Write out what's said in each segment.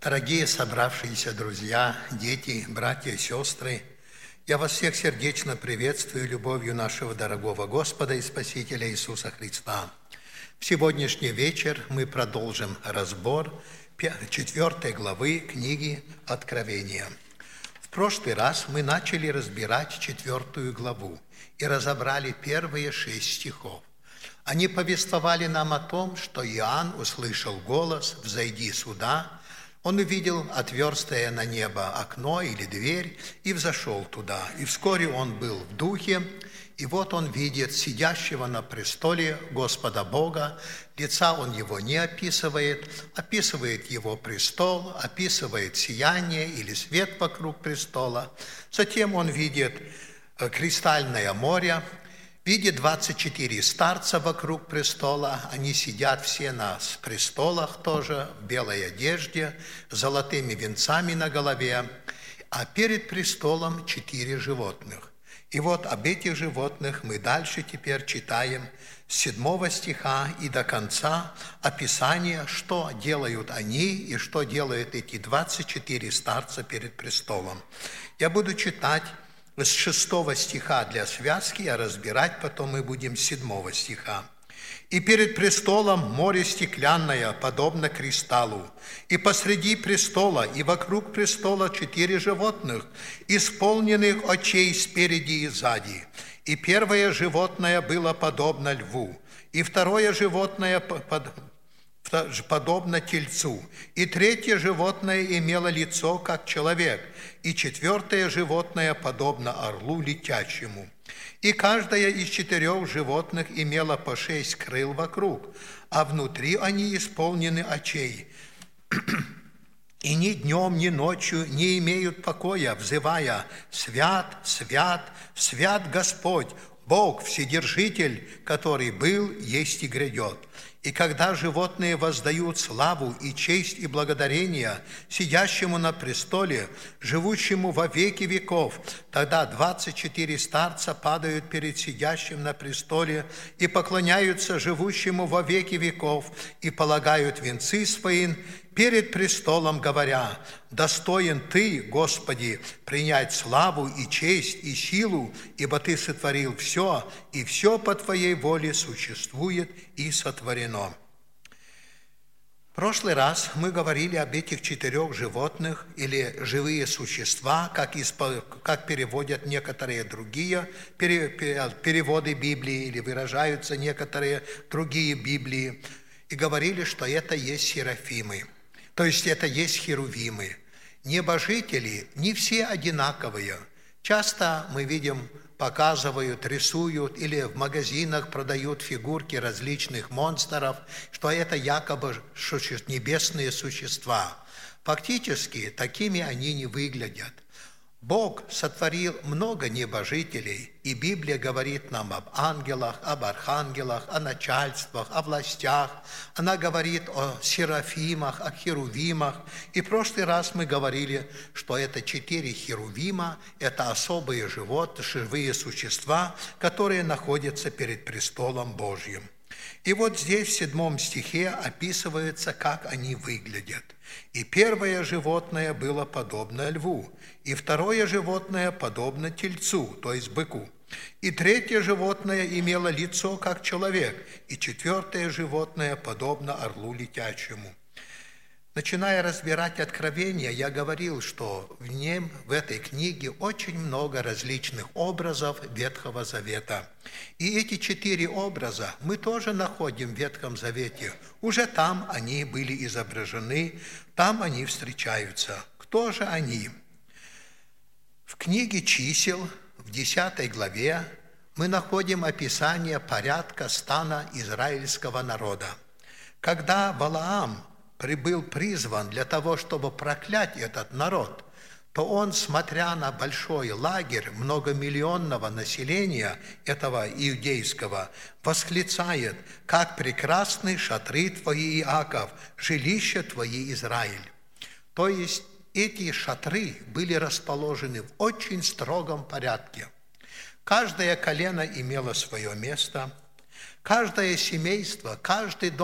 Дорогие собравшиеся друзья, дети, братья и сестры, я вас всех сердечно приветствую любовью нашего дорогого Господа и Спасителя Иисуса Христа. В сегодняшний вечер мы продолжим разбор 4 главы книги Откровения. В прошлый раз мы начали разбирать 4 главу и разобрали первые 6 стихов. Они повествовали нам о том, что Иоанн услышал голос «Взойди сюда». Он увидел отверстое на небо окно или дверь и взошел туда. И вскоре он был в духе, и вот он видит сидящего на престоле Господа Бога. Лица он его не описывает, описывает его престол, описывает сияние или свет вокруг престола. Затем он видит кристальное море, видит 24 старца вокруг престола, они сидят все на престолах тоже, в белой одежде, с золотыми венцами на голове, а перед престолом 4 животных. И вот об этих животных мы дальше теперь читаем с 7 стиха и до конца описание, что делают они и что делают эти 24 старца перед престолом. Я буду читать с 6 стиха для связки, а разбирать потом мы будем с 7 стиха. «И перед престолом море стеклянное, подобно кристаллу, и посреди престола и вокруг престола 4 животных, исполненных очей спереди и сзади. И первое животное было подобно льву, и второе животное подобно тельцу, и третье животное имело лицо, как человек, и 4 животное подобно орлу летящему. И каждое из 4 животных имело по 6 крыл вокруг, а внутри они исполнены очей. И ни днем, ни ночью не имеют покоя, взывая: «Свят, свят, свят Господь, Бог, Вседержитель, который был, есть и грядет». И когда животные воздают славу и честь и благодарение сидящему на престоле, живущему во веки веков, тогда 24 старца падают перед сидящим на престоле и поклоняются живущему во веки веков и полагают венцы свои перед престолом, говоря: «Достоин Ты, Господи, принять славу и честь и силу, ибо Ты сотворил все, и все по Твоей воле существует и сотворено». В прошлый раз мы говорили об этих 4 животных или живые существа, как переводят некоторые другие переводы Библии или выражаются некоторые другие Библии, и говорили, что это есть серафимы. То есть это есть херувимы. Небожители не все одинаковые. Часто мы видим, показывают, рисуют или в магазинах продают фигурки различных монстров, что это якобы небесные существа. Фактически такими они не выглядят. Бог сотворил много небожителей, и Библия говорит нам об ангелах, об архангелах, о начальствах, о властях. Она говорит о серафимах, о херувимах. И в прошлый раз мы говорили, что это 4 херувима, это особые живые существа, которые находятся перед престолом Божьим. И вот здесь в 7 стихе описывается, как они выглядят. «И первое животное было подобно льву, и второе животное подобно тельцу», то есть быку. «И третье животное имело лицо, как человек, и 4 животное подобно орлу летящему». Начиная разбирать Откровение, я говорил, что в этой книге очень много различных образов Ветхого Завета. И эти 4 образа мы тоже находим в Ветхом Завете. Уже там они были изображены, там они встречаются. Кто же они? В книге Чисел, в 10 главе, мы находим описание порядка стана израильского народа. Когда Валаам был призван для того, чтобы проклять этот народ, то он, смотря на большой лагерь многомиллионного населения этого иудейского, восклицает: «Как прекрасны шатры твои, Иаков, жилища твои, Израиль». То есть эти шатры были расположены в очень строгом порядке. Каждое колено имело свое место, каждое семейство, каждый дом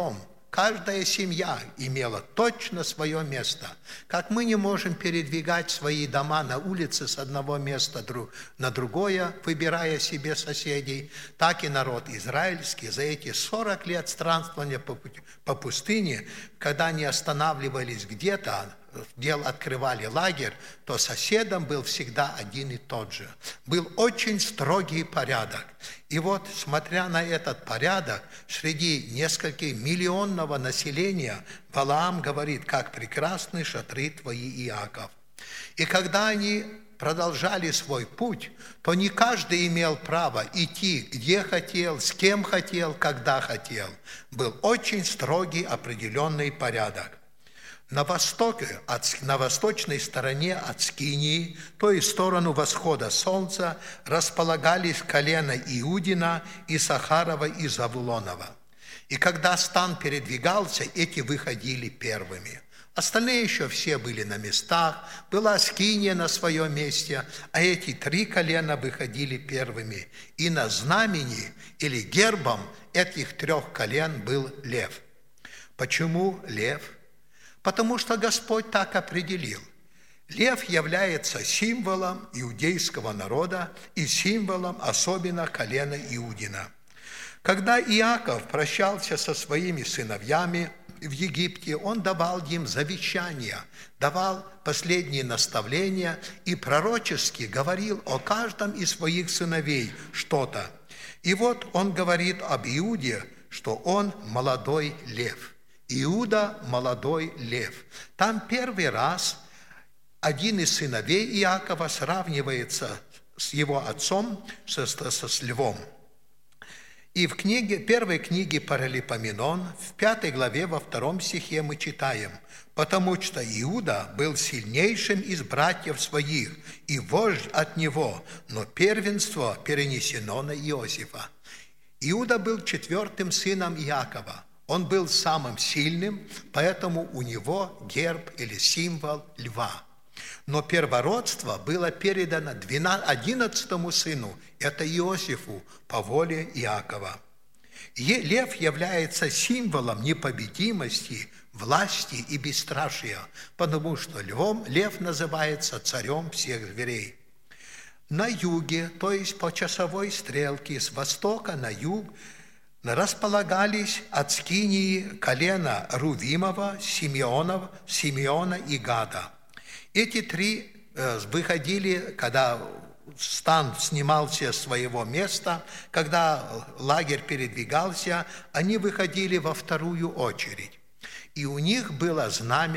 каждая семья имела точно свое место. Как мы не можем передвигать свои дома на улице с одного места на другое, выбирая себе соседей, так и народ израильский за эти 40 лет странствования по пустыне, когда они останавливались где-то, открывали лагерь, то соседом был всегда один и тот же. Был очень строгий порядок. И вот, смотря на этот порядок, среди нескольких миллионного населения, Валаам говорит: «Как прекрасны шатры твои, Иаков». И когда они продолжали свой путь, то не каждый имел право идти, где хотел, с кем хотел, когда хотел. Был очень строгий определенный порядок. На востоке, на восточной стороне от Скинии, то есть в сторону восхода солнца, располагались колена Иудина, Исахарова и Завулонова. И когда стан передвигался, эти выходили первыми. Остальные еще все были на местах, была Скиния на своем месте, а эти 3 колена выходили первыми. И на знамени или гербом этих 3 колен был лев. Почему лев? Потому что Господь так определил. Лев является символом иудейского народа и символом особенно колена Иудина. Когда Иаков прощался со своими сыновьями в Египте, он давал им завещания, давал последние наставления и пророчески говорил о каждом из своих сыновей что-то. И вот он говорит об Иуде, что он молодой лев. Иуда – молодой лев. Там первый раз один из сыновей Иакова сравнивается с его отцом, с львом. И в первой книге Паралипоменон, в 5 главе, во 2 стихе мы читаем: «Потому что Иуда был сильнейшим из братьев своих, и вождь от него, но первенство перенесено на Иосифа». Иуда был 4-м сыном Иакова. Он был самым сильным, поэтому у него герб или символ льва. Но первородство было передано 11-му сыну, это Иосифу, по воле Иакова. Лев является символом непобедимости, власти и бесстрашия, потому что лев называется царем всех зверей. На юге, то есть по часовой стрелке, с востока на юг, располагались от Скинии колена Рувимова, Симеона и Гада. Эти 3 выходили, когда стан снимался с своего места, когда лагерь передвигался, они выходили во вторую очередь. И у них было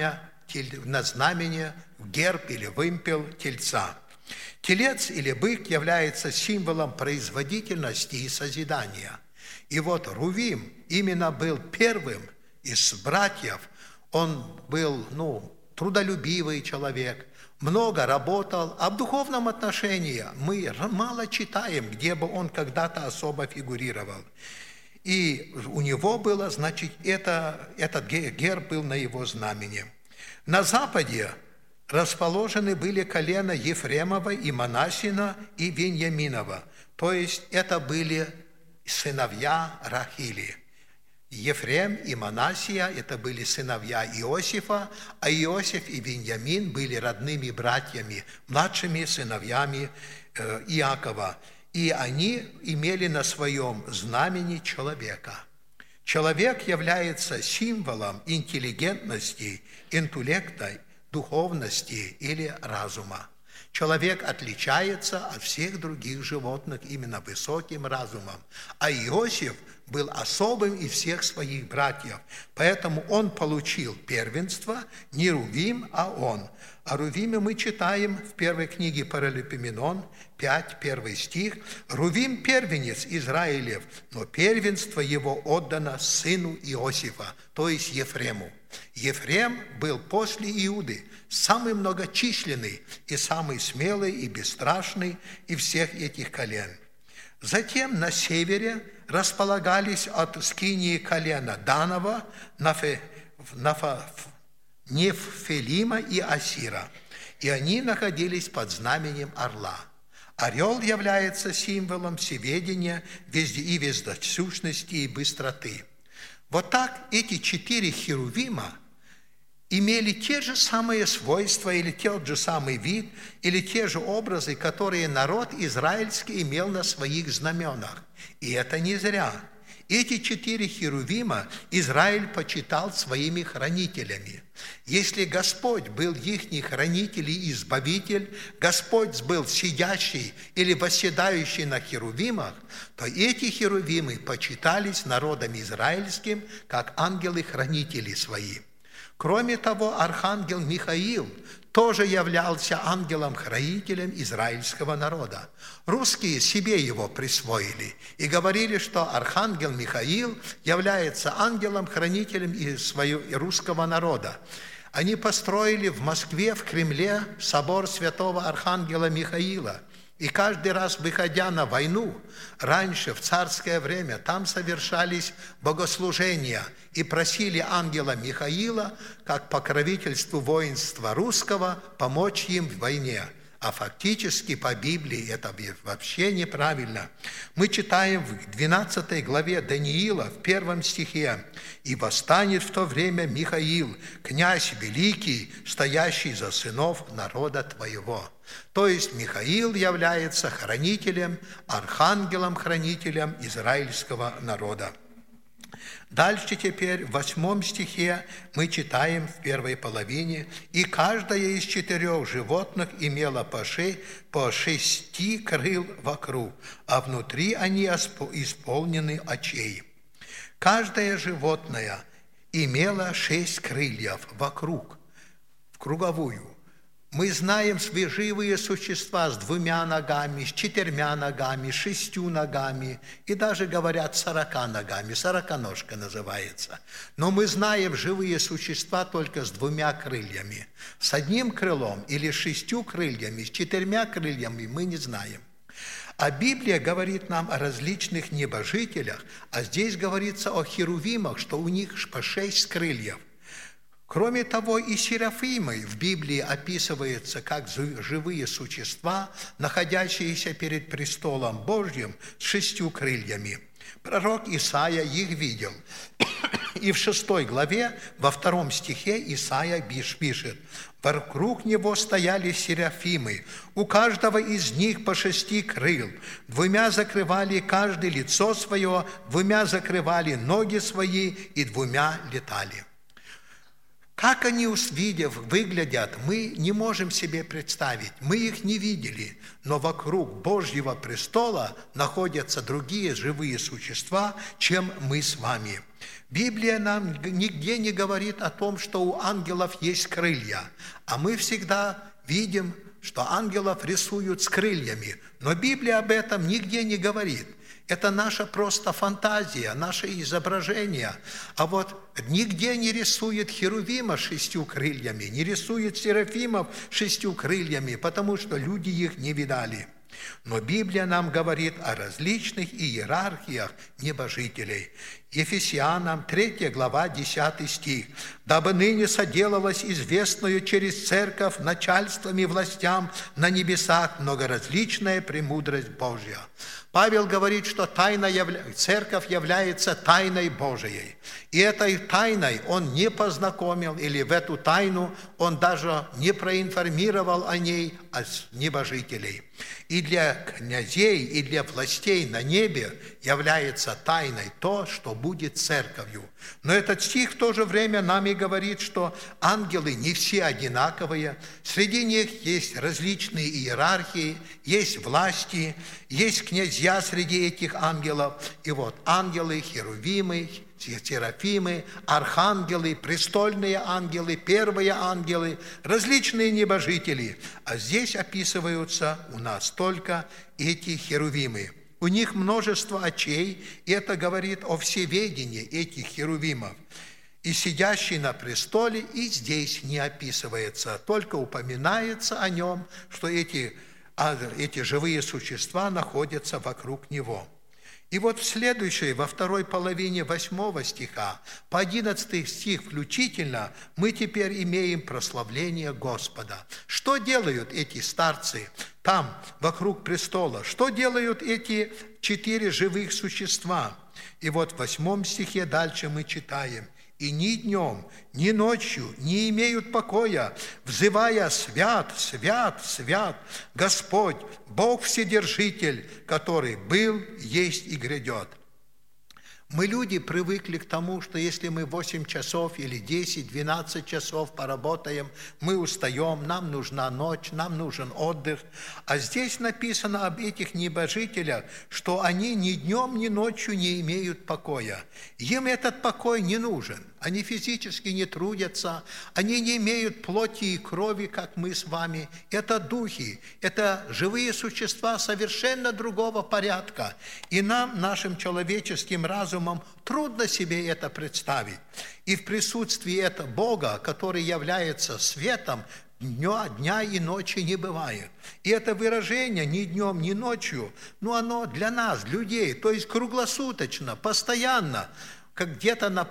на знамени герб или вымпел тельца. Телец или бык является символом производительности и созидания. И вот Рувим именно был первым из братьев. Он был, трудолюбивый человек, много работал. А в духовном отношении мы мало читаем, где бы он когда-то особо фигурировал. И у него было, этот герб был на его знамени. На западе расположены были колена Ефремова и Манассина и Веньяминова. То есть это были сыновья Рахили. Ефрем и Манассия – это были сыновья Иосифа, а Иосиф и Веньямин были родными братьями, младшими сыновьями Иакова. И они имели на своем знамени человека. Человек является символом интеллигентности, интеллекта, духовности или разума. Человек отличается от всех других животных именно высоким разумом. А Иосиф был особым из всех своих братьев. Поэтому он получил первенство, не Рувим, а он. О Рувиме мы читаем в 1 книге Паралипоменон, 5, 1 стих. «Рувим – первенец Израилев, но первенство его отдано сыну Иосифа», то есть Ефрему. Ефрем был после Иуды самый многочисленный и самый смелый и бесстрашный из всех этих колен. Затем на севере располагались от Скинии колена Данова, Неффелима и Асира, и они находились под знаменем орла. Орел является символом всеведения и вездесущности и быстроты. Вот так эти 4 херувима имели те же самые свойства, или тот же самый вид, или те же образы, которые народ израильский имел на своих знаменах. И это не зря. Эти 4 херувима Израиль почитал своими хранителями. Если Господь был ихний хранитель и избавитель, Господь был сидящий или восседающий на херувимах, то эти херувимы почитались народом израильским, как ангелы-хранители свои. Кроме того, архангел Михаил тоже являлся ангелом-хранителем израильского народа. Русские себе его присвоили и говорили, что архангел Михаил является ангелом-хранителем своего русского народа. Они построили в Москве, в Кремле, собор святого архангела Михаила. И каждый раз, выходя на войну, раньше, в царское время, там совершались богослужения и просили ангела Михаила, как покровительству воинства русского, помочь им в войне. А фактически по Библии это вообще неправильно. Мы читаем в 12 главе Даниила, в 1 стихе: «И восстанет в то время Михаил, князь великий, стоящий за сынов народа твоего». То есть Михаил является хранителем, архангелом-хранителем израильского народа. Дальше теперь в 8 стихе мы читаем в первой половине: «И каждая из 4 животных имела по 6 крыл вокруг, а внутри они исполнены очей». Каждое животное имело 6 крыльев вокруг, в круговую. Мы знаем живые существа с 2 ногами, с 4 ногами, с 6 ногами, и даже говорят 40 ногами, сороконожка называется. Но мы знаем живые существа только с 2 крыльями. С 1 крылом или 6 крыльями, с 4 крыльями мы не знаем. А Библия говорит нам о различных небожителях, а здесь говорится о херувимах, что у них по 6 крыльев. Кроме того, и серафимы в Библии описываются как живые существа, находящиеся перед престолом Божьим с 6 крыльями. Пророк Исаия их видел. И в 6 главе, во 2 стихе Исаия пишет: «Вокруг него стояли серафимы, у каждого из них по 6 крыл, 2 закрывали каждое лицо свое, 2 закрывали ноги свои и 2 летали». Как они, увидев, выглядят, мы не можем себе представить. Мы их не видели, но вокруг Божьего престола находятся другие живые существа, чем мы с вами. Библия нам нигде не говорит о том, что у ангелов есть крылья, а мы всегда видим, что ангелов рисуют с крыльями, но Библия об этом нигде не говорит. Это наша просто фантазия, наше изображение. А вот нигде не рисует херувима 6 крыльями, не рисует серафимов 6 крыльями, потому что люди их не видали. Но Библия нам говорит о различных иерархиях небожителей. Ефесянам 3 глава 10 стих: «Дабы ныне соделалось известную через церковь начальствам и властям на небесах многоразличная премудрость Божья». Павел говорит, что церковь является тайной Божией. И этой тайной он не познакомил, или в эту тайну он даже не проинформировал о ней небожителей. И для князей, и для властей на небе является тайной то, что будет церковью. Но этот стих в то же время нам и говорит, что ангелы не все одинаковые. Среди них есть различные иерархии, есть власти, есть князья среди этих ангелов. И вот ангелы, херувимы, серафимы, архангелы, престольные ангелы, первые ангелы, различные небожители. А здесь описываются у нас только эти херувимы. У них множество очей, и это говорит о всеведении этих херувимов. И сидящий на престоле и здесь не описывается, только упоминается о нем, что эти живые существа находятся вокруг него. И вот в следующей, во 2 половине 8 стиха, по 11 стих включительно, мы теперь имеем прославление Господа. Что делают эти старцы, там, вокруг престола. Что делают эти 4 живых существа? И вот в 8 стихе дальше мы читаем: «И ни днем, ни ночью не имеют покоя, взывая: свят, свят, свят, Господь, Бог Вседержитель, который был, есть и грядет». Мы, люди, привыкли к тому, что если мы 8 часов или 10, 12 часов поработаем, мы устаем, нам нужна ночь, нам нужен отдых. А здесь написано об этих небожителях, что они ни днем, ни ночью не имеют покоя. Им этот покой не нужен. Они физически не трудятся, они не имеют плоти и крови, как мы с вами. Это духи, это живые существа совершенно другого порядка. И нам, нашим человеческим разумом, трудно себе это представить. И в присутствии этого Бога, который является светом, дня и ночи не бывает. И это выражение ни днем, ни ночью, оно для нас, людей, то есть круглосуточно, постоянно, как где-то на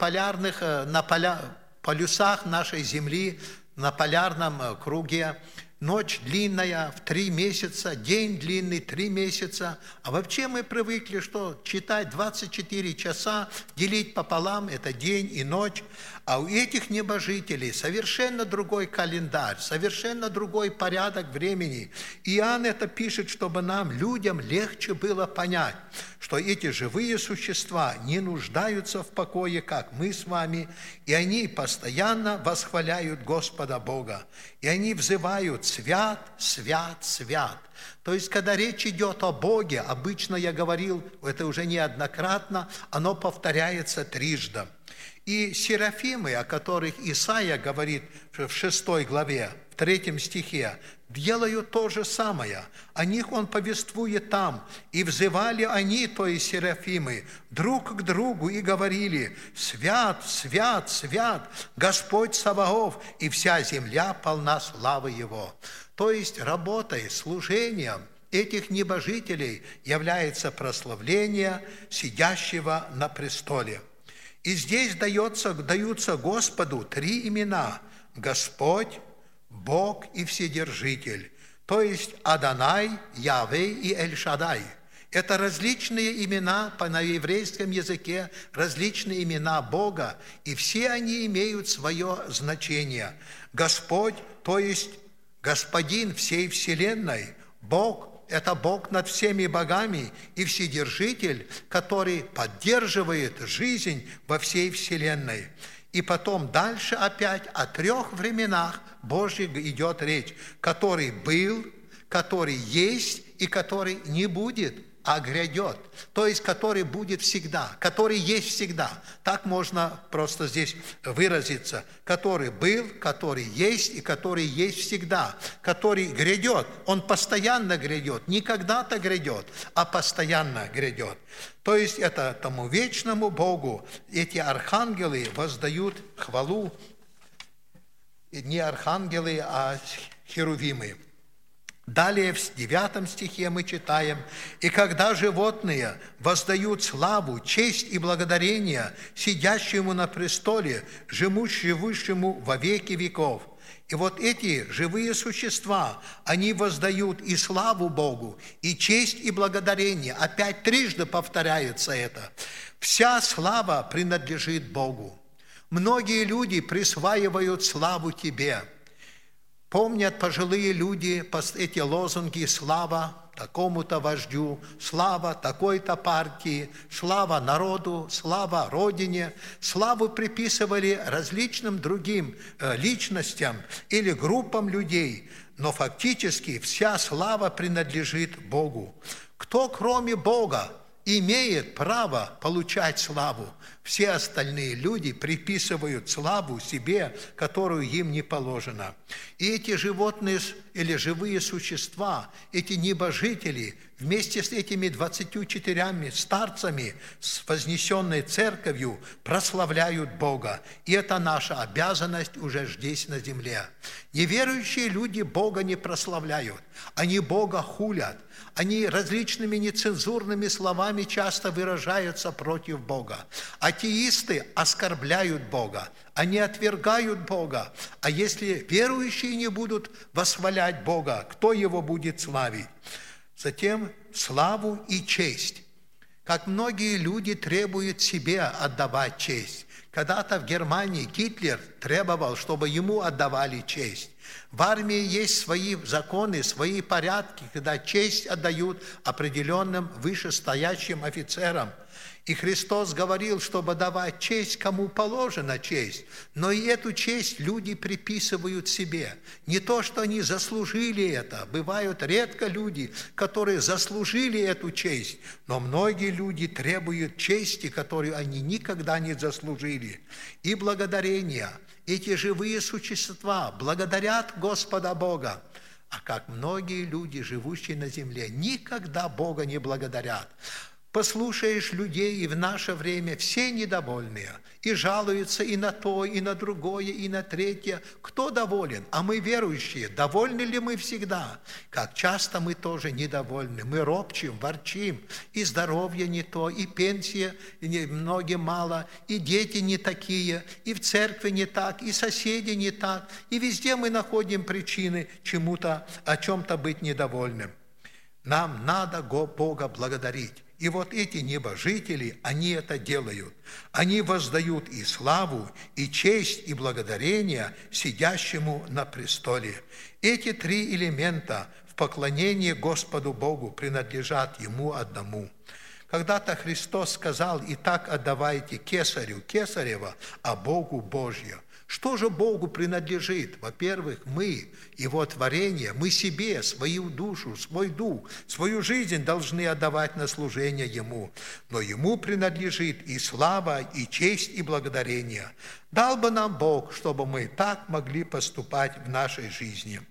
полюсах нашей Земли, на полярном круге, ночь длинная в 3 месяца, день длинный 3 месяца. А вообще мы привыкли, что читать 24 часа, делить пополам – это день и ночь. А у этих небожителей совершенно другой календарь, совершенно другой порядок времени. Иоанн это пишет, чтобы нам, людям, легче было понять, что эти живые существа не нуждаются в покое, как мы с вами, и они постоянно восхваляют Господа Бога. И они взывают: свят, свят, свят. То есть, когда речь идет о Боге, обычно я говорил, это уже неоднократно, оно повторяется трижды. И серафимы, о которых Исаия говорит в 6 главе, в 3 стихе, делают то же самое. О них он повествует там. «И взывали они, то есть серафимы, друг к другу и говорили: свят, свят, свят, Господь Саваоф, и вся земля полна славы Его». То есть работой, служением этих небожителей является прославление сидящего на престоле. И здесь даются Господу 3 имена: Господь, Бог и Вседержитель, то есть Адонай, Яве и Эль-Шадай. Это различные имена на еврейском языке, различные имена Бога, и все они имеют свое значение. Господь, то есть Господин всей вселенной, Бог – это Бог над всеми богами и Вседержитель, который поддерживает жизнь во всей вселенной. И потом дальше опять о 3 временах Божьих идет речь, который был, который есть и который не будет, а грядет. То есть, который будет всегда, который есть всегда. Так можно просто здесь выразиться. Который был, который есть и который есть всегда. Который грядет. Он постоянно грядет. Не когда-то грядет, а постоянно грядет. То есть, это тому вечному Богу эти архангелы воздают хвалу. Не архангелы, а херувимы. Далее в 9 стихе мы читаем: «И когда животные воздают славу, честь и благодарение сидящему на престоле, живущему во веки веков». И вот эти живые существа, они воздают и славу Богу, и честь, и благодарение. Опять трижды повторяется это. Вся слава принадлежит Богу. Многие люди присваивают славу Тебе. Помнят пожилые люди эти лозунги: слава такому-то вождю, слава такой-то партии, слава народу, слава Родине. Славу приписывали различным другим личностям или группам людей, но фактически вся слава принадлежит Богу. Кто, кроме Бога, имеет право получать славу? Все остальные люди приписывают славу себе, которую им не положено. И эти животные или живые существа, эти небожители, вместе с этими 24 старцами, с вознесенной церковью, прославляют Бога. И это наша обязанность уже здесь на земле. Неверующие люди Бога не прославляют, они Бога хулят. Они различными нецензурными словами часто выражаются против Бога. Атеисты оскорбляют Бога, они отвергают Бога. А если верующие не будут восхвалять Бога, кто Его будет славить? Затем славу и честь. Как многие люди требуют себе отдавать честь. Когда-то в Германии Гитлер требовал, чтобы ему отдавали честь. В армии есть свои законы, свои порядки, когда честь отдают определенным вышестоящим офицерам. И Христос говорил, чтобы давать честь, кому положена честь. Но и эту честь люди приписывают себе. Не то, что они заслужили это. Бывают редко люди, которые заслужили эту честь. Но многие люди требуют чести, которую они никогда не заслужили. И благодарение. Эти живые существа благодарят Господа Бога. А как многие люди, живущие на земле, никогда Бога не благодарят. Послушаешь людей, и в наше время все недовольные, и жалуются и на то, и на другое, и на третье. Кто доволен? А мы, верующие, довольны ли мы всегда? Как часто мы тоже недовольны. Мы ропчем, ворчим, и здоровье не то, и пенсия многим мало, и дети не такие, и в церкви не так, и соседи не так. И везде мы находим причины чему-то, о чем-то быть недовольным. Нам надо Бога благодарить. И вот эти небожители, они это делают. Они воздают и славу, и честь, и благодарение сидящему на престоле. Эти три элемента в поклонении Господу Богу принадлежат Ему одному. Когда-то Христос сказал: «Итак отдавайте кесарю кесарева, а Богу Божье». Что же Богу принадлежит? Во-первых, мы, Его творение, мы себе, свою душу, свой дух, свою жизнь должны отдавать на служение Ему. Но Ему принадлежит и слава, и честь, и благодарение. Дал бы нам Бог, чтобы мы так могли поступать в нашей жизни.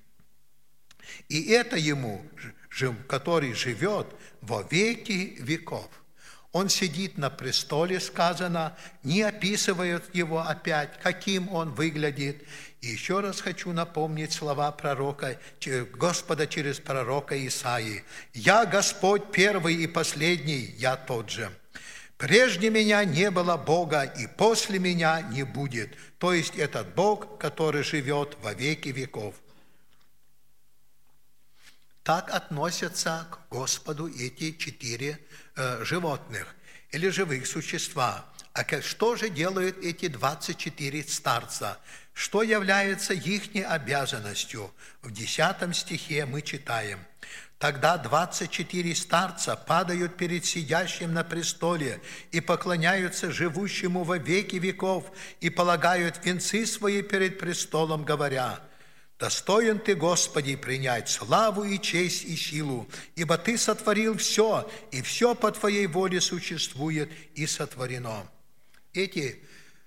И это Ему, который живет во веки веков. Он сидит на престоле, сказано, не описывает его опять, каким он выглядит. И еще раз хочу напомнить слова пророка, Господа через пророка Исаии. «Я Господь первый и последний, я тот же. Прежде меня не было Бога, и после меня не будет». То есть этот Бог, который живет во веки веков. Так относятся к Господу эти 4 животных или живых существа. А что же делают эти 24 старца? Что является их обязанностью? В 10 стихе мы читаем: «Тогда 24 старца падают перед сидящим на престоле и поклоняются живущему во веки веков и полагают венцы свои перед престолом, говоря: достоин Ты, Господи, принять славу и честь и силу, ибо Ты сотворил все, и все по Твоей воле существует и сотворено». Эти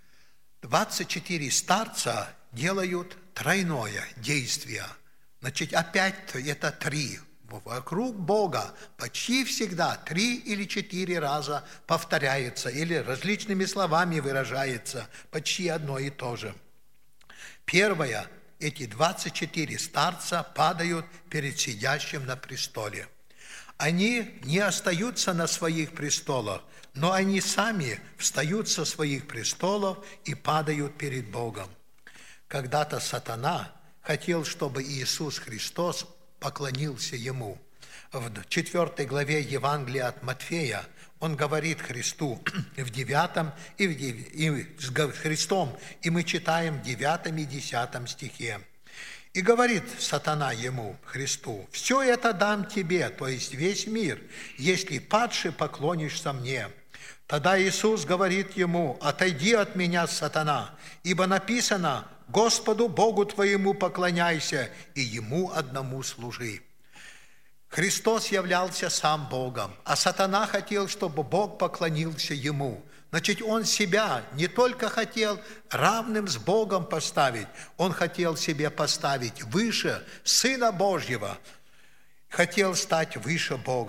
24 старца делают тройное действие. Значит, опять это 3. Вокруг Бога почти всегда 3 или 4 раза повторяется, или различными словами выражается, почти одно и то же. Первое. Эти 24 старца падают перед сидящим на престоле. Они не остаются на своих престолах, но они сами встают со своих престолов и падают перед Богом. Когда-то сатана хотел, чтобы Иисус Христос поклонился Ему. В 4 главе Евангелия от Матфея он говорит Христу в 9 и с Христом, и мы читаем в 9 и 10 стихе. И говорит сатана ему, Христу: «Все это дам тебе, то есть весь мир, если падше поклонишься мне». Тогда Иисус говорит ему: «Отойди от меня, сатана, ибо написано: Господу Богу твоему поклоняйся, и Ему одному служи». Христос являлся сам Богом, а сатана хотел, чтобы Бог поклонился Ему. Значит, он себя не только хотел равным с Богом поставить, он хотел себе поставить выше Сына Божьего, хотел стать выше Бога.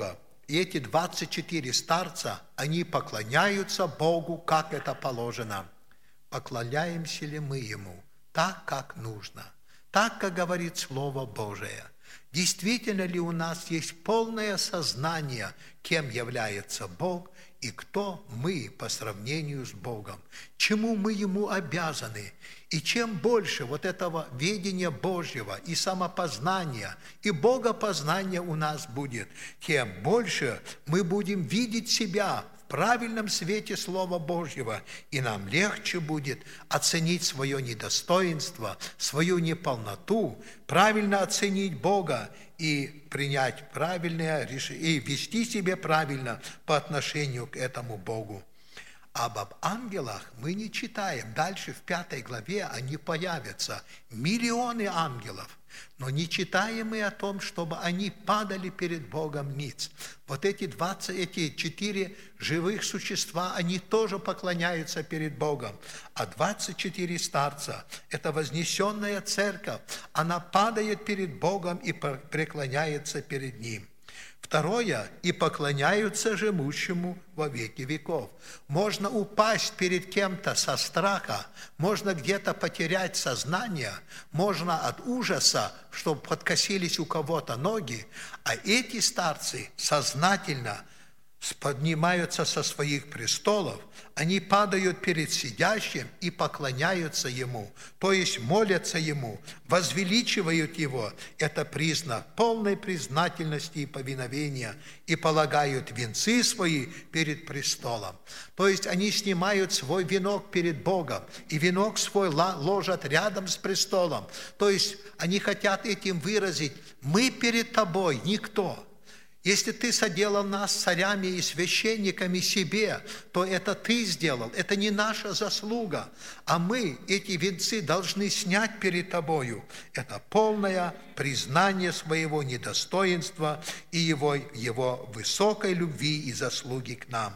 И эти 24 старца, они поклоняются Богу, как это положено. Поклоняемся ли мы Ему так, как нужно, так, как говорит Слово Божие? Действительно ли у нас есть полное сознание, кем является Бог и кто мы по сравнению с Богом, чему мы Ему обязаны? И чем больше вот этого ведения Божьего и самопознания, и богопознания у нас будет, тем больше мы будем видеть себя в правильном свете Слова Божьего, и нам легче будет оценить свое недостоинство, свою неполноту, правильно оценить Бога и принять правильное решение, и вести себя правильно по отношению к этому Богу. Об ангелах мы не читаем. Дальше в 5 главе они появятся. Миллионы ангелов. Но не читаем мы о том, чтобы они падали перед Богом ниц. Вот эти 4 живых существа, они тоже поклоняются перед Богом. А 24 старца – это вознесенная церковь. Она падает перед Богом и преклоняется перед Ним. Второе, и поклоняются живущему во веки веков. Можно упасть перед кем-то со страха, можно где-то потерять сознание, можно от ужаса, чтобы подкосились у кого-то ноги, а эти старцы сознательно поднимаются со своих престолов, они падают перед сидящим и поклоняются Ему, то есть молятся Ему, возвеличивают Его. Это признак полной признательности и повиновения, и полагают венцы свои перед престолом. То есть они снимают свой венок перед Богом, и венок свой ложат рядом с престолом. То есть они хотят этим выразить: мы перед Тобой никто. Если Ты соделал нас царями и священниками себе, то это Ты сделал, это не наша заслуга, а мы эти венцы должны снять перед Тобою. Это полное признание своего недостоинства и его высокой любви и заслуги к нам.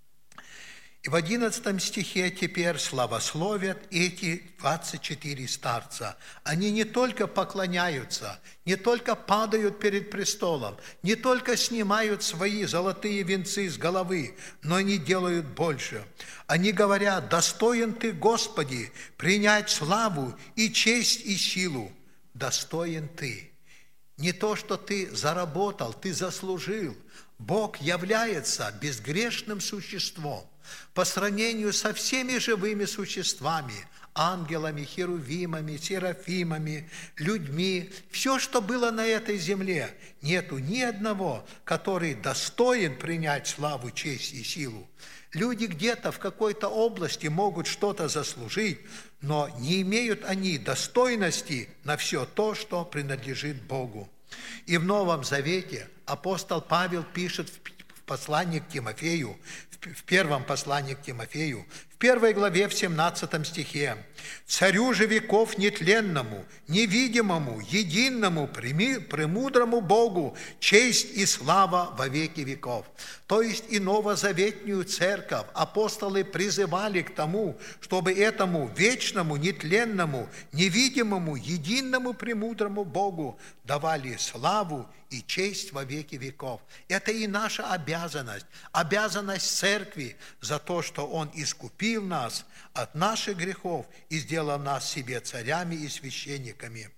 И в 11 стихе теперь славословят эти 24 старца. Они не только поклоняются, не только падают перед престолом, не только снимают свои золотые венцы с головы, но они делают больше. Они говорят: достоин Ты, Господи, принять славу и честь и силу. Достоин Ты. Не то, что ты заработал, ты заслужил. Бог является безгрешным существом. По сравнению со всеми живыми существами, ангелами, херувимами, серафимами, людьми, все, что было на этой земле, нету ни одного, который достоин принять славу, честь и силу. Люди где-то в какой-то области могут что-то заслужить, но не имеют они достойности на все то, что принадлежит Богу. И в Новом Завете апостол Павел пишет в послании к Тимофею, в первом послании к Тимофею, в 1 главе, в 17 стихе: «Царю же веков нетленному, невидимому, единому, премудрому Богу честь и слава во веки веков». То есть и новозаветную церковь апостолы призывали к тому, чтобы этому вечному, нетленному, невидимому, единому, премудрому Богу давали славу и честь во веки веков. Это и наша обязанность, обязанность церкви за то, что Он искупил нас от наших грехов и сделал нас себе царями и священниками.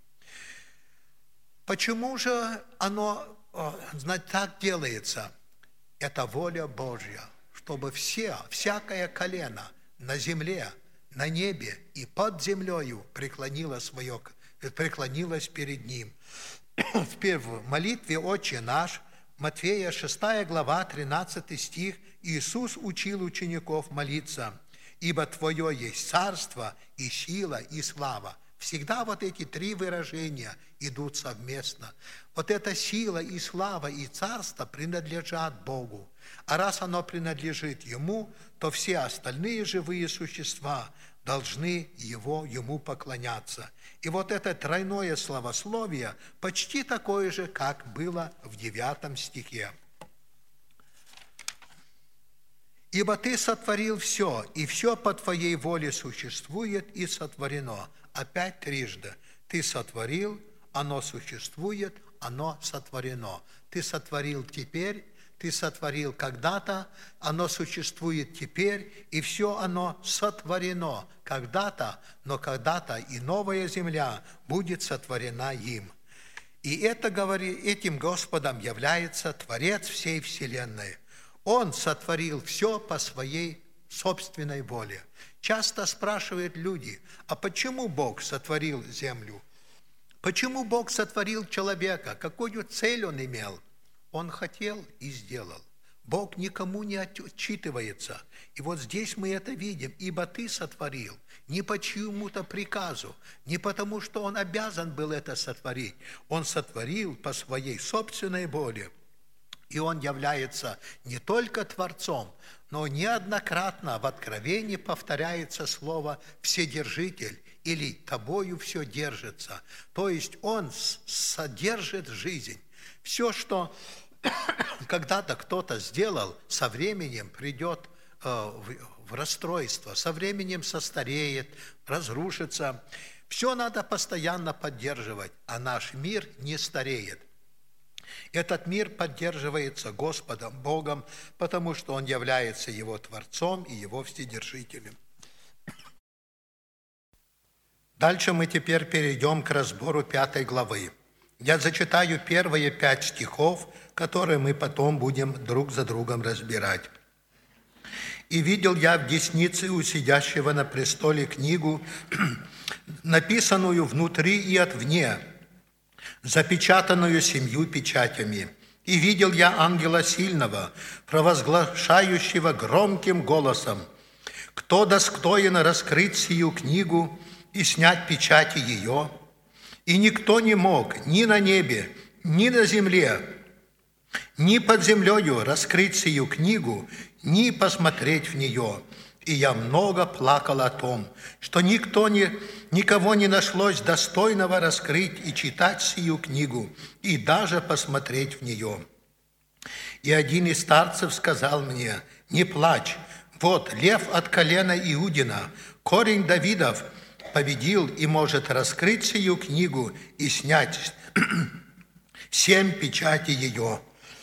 Почему же оно так делается? Это воля Божья, чтобы всякое колено на земле, на небе и под землею преклонилось перед Ним. В первой молитве «Отче наш», Матфея 6 глава, 13 стих, Иисус учил учеников молиться: «Ибо Твое есть царство, и сила, и слава». Всегда вот эти три выражения идут совместно. Вот эта сила и слава и царство принадлежат Богу. А раз оно принадлежит Ему, то все остальные живые существа должны Ему поклоняться. И вот это тройное славословие почти такое же, как было в 9 стихе. «Ибо Ты сотворил все, и все по Твоей воле существует и сотворено». Опять трижды. Ты сотворил, оно существует, оно сотворено. Ты сотворил теперь, Ты сотворил когда-то, оно существует теперь, и все оно сотворено когда-то, но когда-то и новая земля будет сотворена им. И этим Господом является Творец всей вселенной. Он сотворил все по своей собственной воле. Часто спрашивают люди, а почему Бог сотворил землю? Почему Бог сотворил человека? Какую цель Он имел? Он хотел и сделал. Бог никому не отчитывается. И вот здесь мы это видим. Ибо ты сотворил не по чьему-то приказу, не потому, что Он обязан был это сотворить. Он сотворил по своей собственной воле. И Он является не только Творцом, но неоднократно в Откровении повторяется слово «вседержитель» или «тобою все держится». То есть Он содержит жизнь. Все, что когда-то кто-то сделал, со временем придет в расстройство, со временем состареет, разрушится. Все надо постоянно поддерживать, а наш мир не стареет. Этот мир поддерживается Господом Богом, потому что Он является Его Творцом и Его Вседержителем. Дальше мы теперь перейдем к разбору 5 главы. Я зачитаю первые 5 стихов, которые мы потом будем друг за другом разбирать. «И видел я в деснице у сидящего на престоле книгу, написанную внутри и отвне, запечатанную 7 печатями. И видел я ангела сильного, провозглашающего громким голосом: кто достоин раскрыть сию книгу и снять печати ее? И никто не мог ни на небе, ни на земле, ни под землею раскрыть сию книгу, ни посмотреть в нее. И я много плакал о том, что никого не нашлось достойного раскрыть и читать сию книгу, и даже посмотреть в нее. И один из старцев сказал мне: не плачь, вот лев от колена Иудина, корень Давидов, победил и может раскрыть сию книгу и снять 7 печатей ее.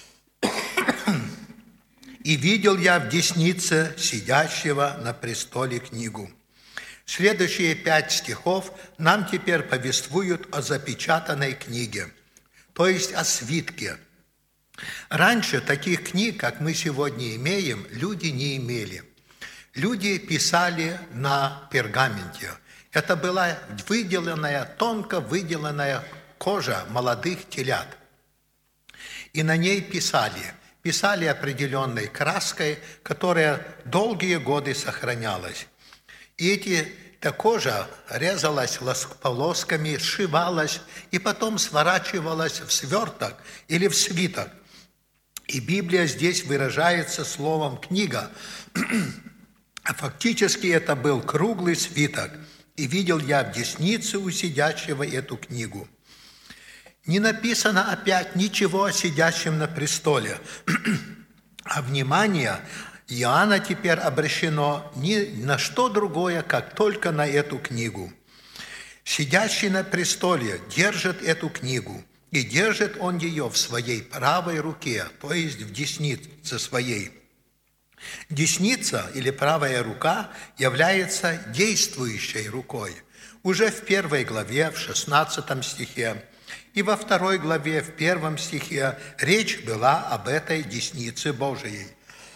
И видел я в деснице сидящего на престоле книгу». Следующие 5 стихов нам теперь повествуют о запечатанной книге, то есть о свитке. Раньше таких книг, как мы сегодня имеем, люди не имели. Люди писали на пергаменте. Это была тонко выделанная кожа молодых телят. И на ней писали определенной краской, которая долгие годы сохранялась. И эта кожа резалась полосками, сшивалась и потом сворачивалась в сверток или в свиток. И Библия здесь выражается словом «книга». А фактически это был круглый свиток. «И видел я в деснице у сидящего эту книгу». Не написано опять ничего о сидящем на престоле, а внимание Иоанна теперь обращено ни на что другое, как только на эту книгу. Сидящий на престоле держит эту книгу, и держит он ее в своей правой руке, то есть в деснице своей. Десница или правая рука является действующей рукой. Уже в 1 главе, в 16 стихе, и во 2 главе, в 1 стихе, речь была об этой деснице Божией.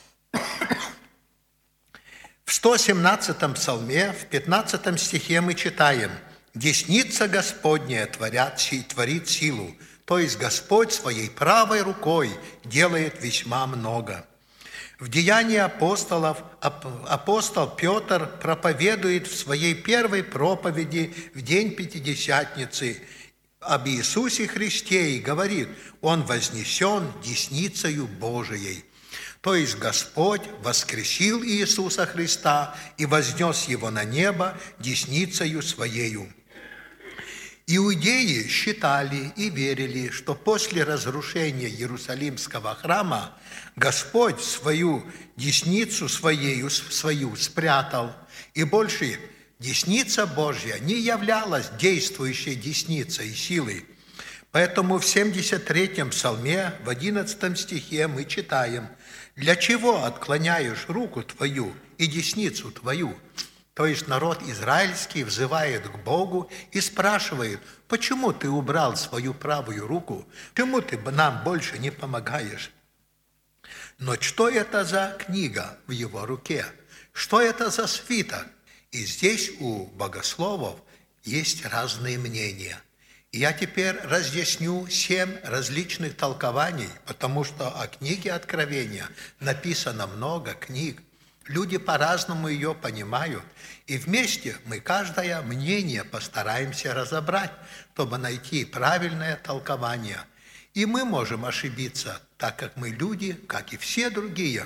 В 117 псалме, в 15 стихе мы читаем: «Десница Господня творит силу», то есть Господь своей правой рукой делает весьма много. В Деянии апостолов апостол Петр проповедует в своей первой проповеди в день Пятидесятницы об Иисусе Христе и говорит: Он вознесен десницею Божией. То есть Господь воскресил Иисуса Христа и вознес Его на небо десницею Своею. Иудеи считали и верили, что после разрушения Иерусалимского храма Господь свою десницу свою спрятал, и больше десница Божья не являлась действующей десницей силой. Поэтому в 73-м псалме, в 11 стихе мы читаем: «Для чего отклоняешь руку твою и десницу твою?» То есть народ израильский взывает к Богу и спрашивает: почему ты убрал свою правую руку? Почему ты нам больше не помогаешь? Но что это за книга в его руке? Что это за свиток? И здесь у богословов есть разные мнения. И я теперь разъясню 7 различных толкований, потому что о книге Откровения написано много книг. Люди по-разному ее понимают, и вместе мы каждое мнение постараемся разобрать, чтобы найти правильное толкование. И мы можем ошибиться, так как мы люди, как и все другие.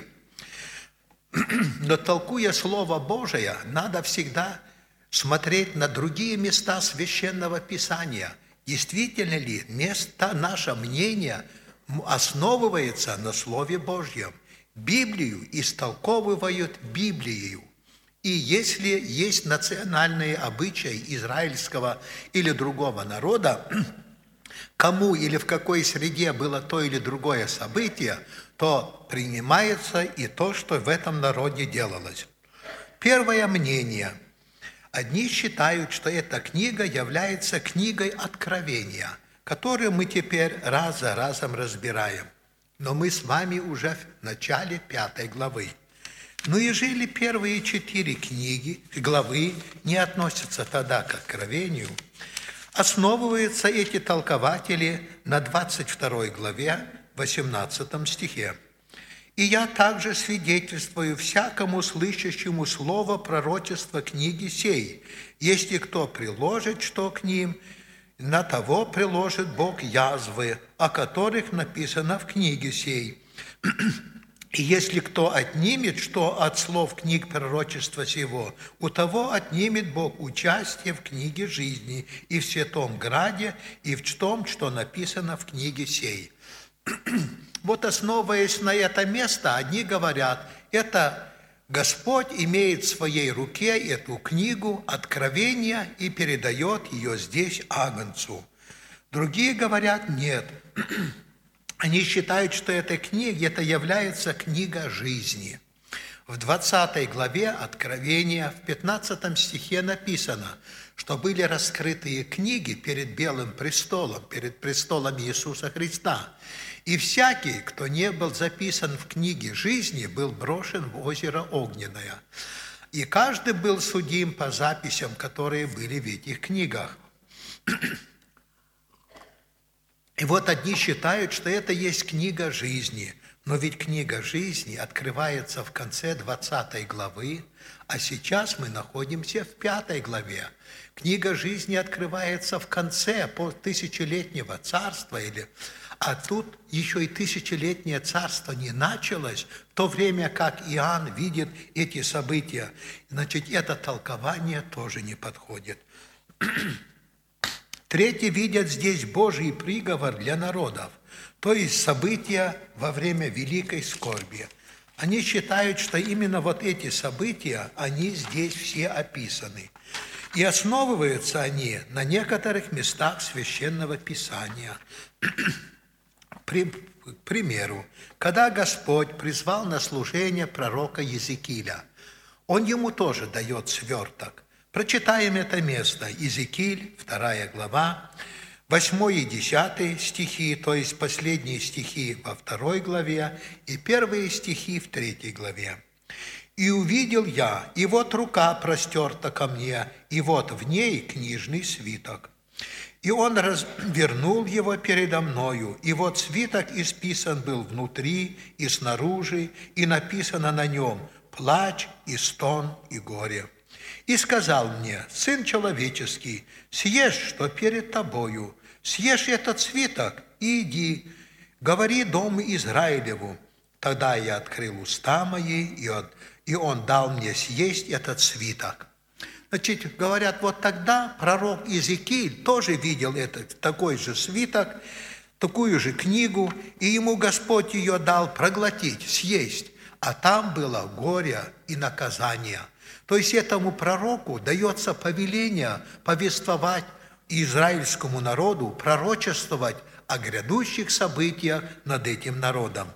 Но толкуя Слово Божие, надо всегда смотреть на другие места Священного Писания. Действительно ли наше мнение основывается на Слове Божьем? Библию истолковывают Библией. И если есть национальные обычаи израильского или другого народа, кому или в какой среде было то или другое событие, то принимается и то, что в этом народе делалось. Первое мнение. Одни считают, что эта книга является книгой Откровения, которую мы теперь раз за разом разбираем. Но мы с вами уже в начале 5 главы. Ну и жили первые 4 главы не относятся тогда к Откровению. Основываются эти толкователи на 22 главе, 18 стихе. «И я также свидетельствую всякому слышащему слово пророчества книги сей. Если кто приложит что к ним, на того приложит Бог язвы, о которых написано в книге сей. И если кто отнимет что от слов книг пророчества сего, у того отнимет Бог участие в книге жизни и в святом граде, и в том, что написано в книге сей». Вот, основываясь на это место, одни говорят, это Господь имеет в своей руке эту книгу Откровения и передает ее здесь Агнцу. Другие говорят, нет. Они считают, что эта книга, это является книга жизни. В 20 главе Откровения, в 15 стихе написано, что были раскрытые книги перед Белым престолом, перед престолом Иисуса Христа. И всякий, кто не был записан в книге жизни, был брошен в озеро Огненное. И каждый был судим по записям, которые были в этих книгах. И вот одни считают, что это есть книга жизни. Но ведь книга жизни открывается в конце 20 главы, а сейчас мы находимся в 5 главе. Книга жизни открывается в конце тысячелетнего царства, а тут еще и тысячелетнее царство не началось, в то время как Иоанн видит эти события. Значит, это толкование тоже не подходит. Третьи видят здесь Божий приговор для народов, то есть события во время великой скорби. Они считают, что именно вот эти события, они здесь все описаны. И основываются они на некоторых местах Священного Писания. К примеру, когда Господь призвал на служение пророка Иезекииля, Он ему тоже дает сверток. Прочитаем это место. Иезекииль, 2 глава, 8 и 10 стихи, то есть последние стихи во 2 главе и первые стихи в 3 главе. «И увидел я, и вот рука простерта ко мне, и вот в ней книжный свиток. И он развернул его передо мною, и вот свиток исписан был внутри и снаружи, и написано на нем плач и стон и горе. И сказал мне: сын человеческий, съешь, что перед тобою, съешь этот свиток и иди, говори дому Израилеву. Тогда я открыл уста мои, и он дал мне съесть этот свиток». Значит, говорят, вот тогда пророк Иезекииль тоже видел такой же свиток, такую же книгу, и ему Господь ее дал проглотить, съесть, а там было горе и наказание. То есть этому пророку дается повеление повествовать израильскому народу пророчествовать о грядущих событиях над этим народом.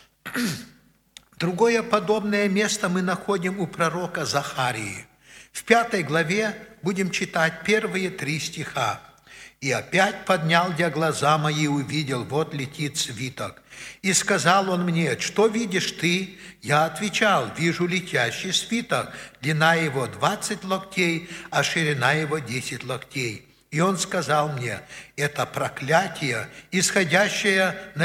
Другое подобное место мы находим у пророка Захарии. В 5 главе будем читать первые 3 стиха. «И опять поднял я глаза мои и увидел, вот летит свиток. И сказал он мне, что видишь ты? Я отвечал, вижу летящий свиток, длина его 20 локтей, а ширина его 10 локтей. И он сказал мне, это проклятие, нисходящее на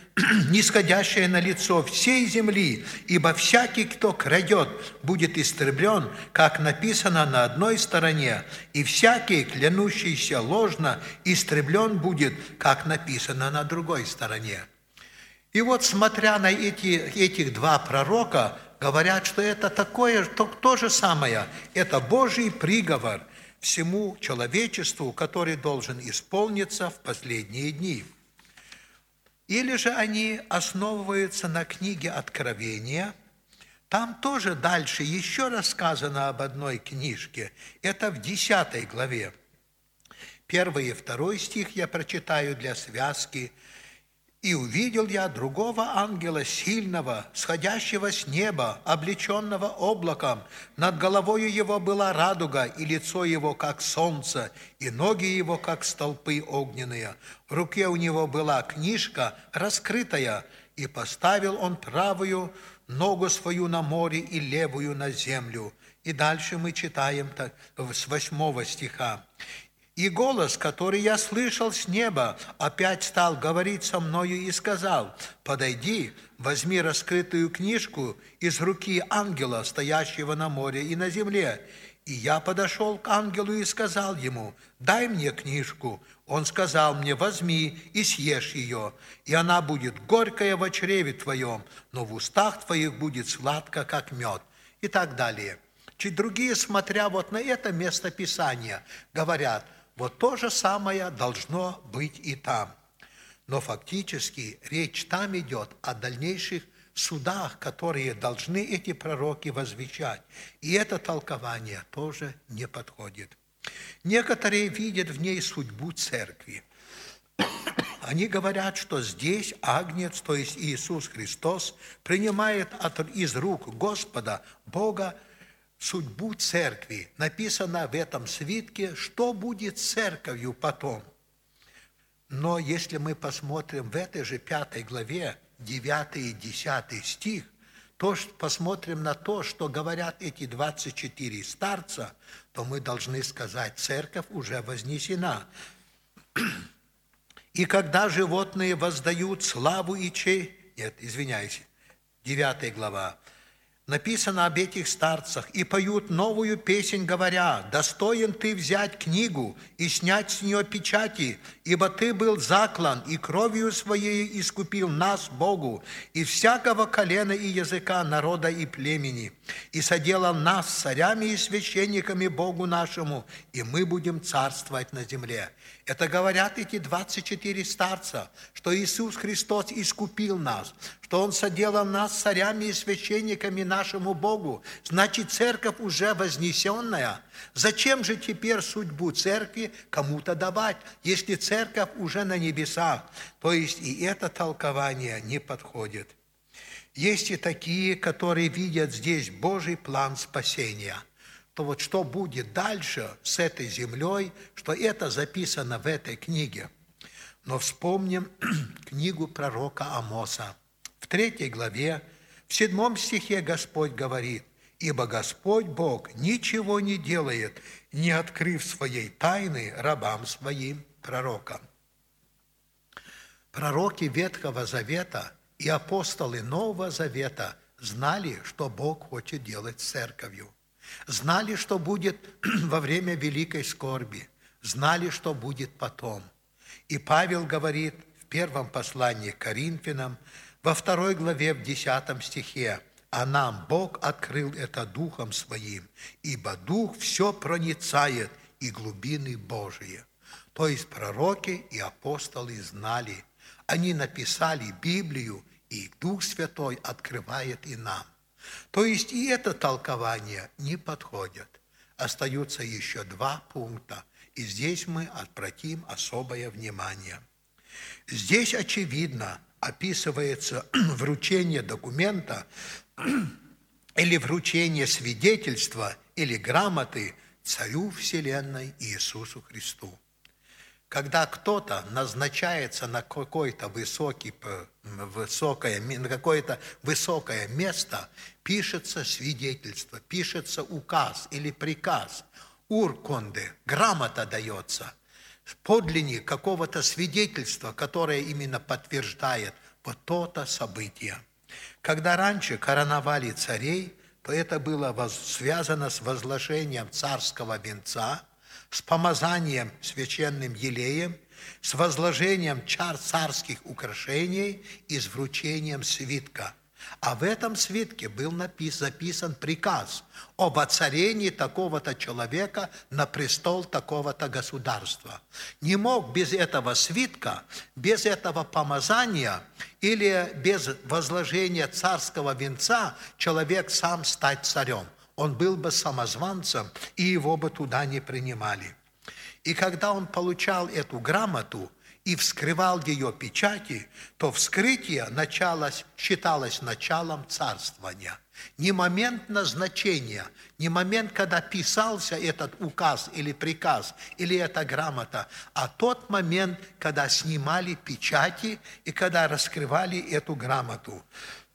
лицо всей земли, ибо всякий, кто крадет, будет истреблен, как написано на одной стороне, и всякий, клянущийся ложно, истреблен будет, как написано на другой стороне». И вот, смотря на этих 2 пророка, говорят, что это то же самое, это Божий приговор всему человечеству, который должен исполниться в последние дни. Или же они основываются на книге Откровения. Там тоже дальше еще рассказано об одной книжке. Это в 10 главе. 1 и 2 стих я прочитаю для связки. «И увидел я другого ангела, сильного, сходящего с неба, облеченного облаком. Над головою его была радуга, и лицо его, как солнце, и ноги его, как столпы огненные. В руке у него была книжка, раскрытая, и поставил он правую ногу свою на море и левую на землю». И дальше мы читаем с 8 стиха. «И голос, который я слышал с неба, опять стал говорить со мною и сказал, подойди, возьми раскрытую книжку из руки ангела, стоящего на море и на земле. И я подошел к ангелу и сказал ему, дай мне книжку. Он сказал мне, возьми и съешь ее, и она будет горькая в чреве твоем, но в устах твоих будет сладко, как мед». И так далее. Чуть другие, смотря вот на это место Писания, говорят, вот то же самое должно быть и там. Но фактически речь там идет о дальнейших судах, которые должны эти пророки возвещать. И это толкование тоже не подходит. Некоторые видят в ней судьбу церкви. Они говорят, что здесь Агнец, то есть Иисус Христос, принимает из рук Господа, Бога, судьбу церкви. Написано в этом свитке, что будет с церковью потом. Но если мы посмотрим в этой же 5 главе, 9 и 10 стих, то посмотрим на то, что говорят эти 24 старца, то мы должны сказать, церковь уже вознесена. «И когда животные воздают славу и честь...» Нет, извиняюсь, 9 глава. Написано об этих старцах, «И поют новую песнь, говоря, достоин ты взять книгу и снять с нее печати, ибо ты был заклан, и кровью своей искупил нас, Богу, из всякого колена и языка, народа и племени, и соделал нас царями и священниками Богу нашему, и мы будем царствовать на земле». Это говорят эти 24 старца, что Иисус Христос искупил нас, что Он соделал нас царями и священниками нашему Богу. Значит, церковь уже вознесенная. Зачем же теперь судьбу церкви кому-то давать, если церковь уже на небесах? То есть и это толкование не подходит. Есть и такие, которые видят здесь Божий план спасения. То вот что будет дальше с этой землей, что это записано в этой книге. Но вспомним книгу пророка Амоса. В 3 главе, в 7 стихе Господь говорит, «Ибо Господь Бог ничего не делает, не открыв своей тайны рабам своим пророкам». Пророки Ветхого Завета и апостолы Нового Завета знали, что Бог хочет делать с церковью. Знали, что будет во время великой скорби. Знали, что будет потом. И Павел говорит в 1 послании к Коринфянам, во 2 главе, в 10 стихе, «А нам Бог открыл это Духом Своим, ибо Дух все проницает, и глубины Божие». То есть пророки и апостолы знали. Они написали Библию, и Дух Святой открывает и нам. То есть и это толкование не подходит. Остаются еще 2 пункта. И здесь мы обратим особое внимание. Здесь, очевидно, описывается вручение документа или вручение свидетельства или грамоты Царю Вселенной Иисусу Христу. Когда кто-то назначается на какое-то высокое место, пишется свидетельство, пишется указ или приказ, уркунде, грамота дается, подлинник какого-то свидетельства, которое именно подтверждает вот то-то событие. Когда раньше короновали царей, то это было связано с возложением царского венца, с помазанием священным елеем, с возложением царских украшений и с вручением свитка. А в этом свитке был записан приказ об воцарении такого-то человека на престол такого-то государства. Не мог без этого свитка, без этого помазания или без возложения царского венца человек сам стать царем. Он был бы самозванцем, и его бы туда не принимали. И когда он получал эту грамоту и вскрывал ее печати, то вскрытие считалось началом царствования. Не момент назначения, не момент, когда писался этот указ или приказ, или эта грамота, а тот момент, когда снимали печати и когда раскрывали эту грамоту.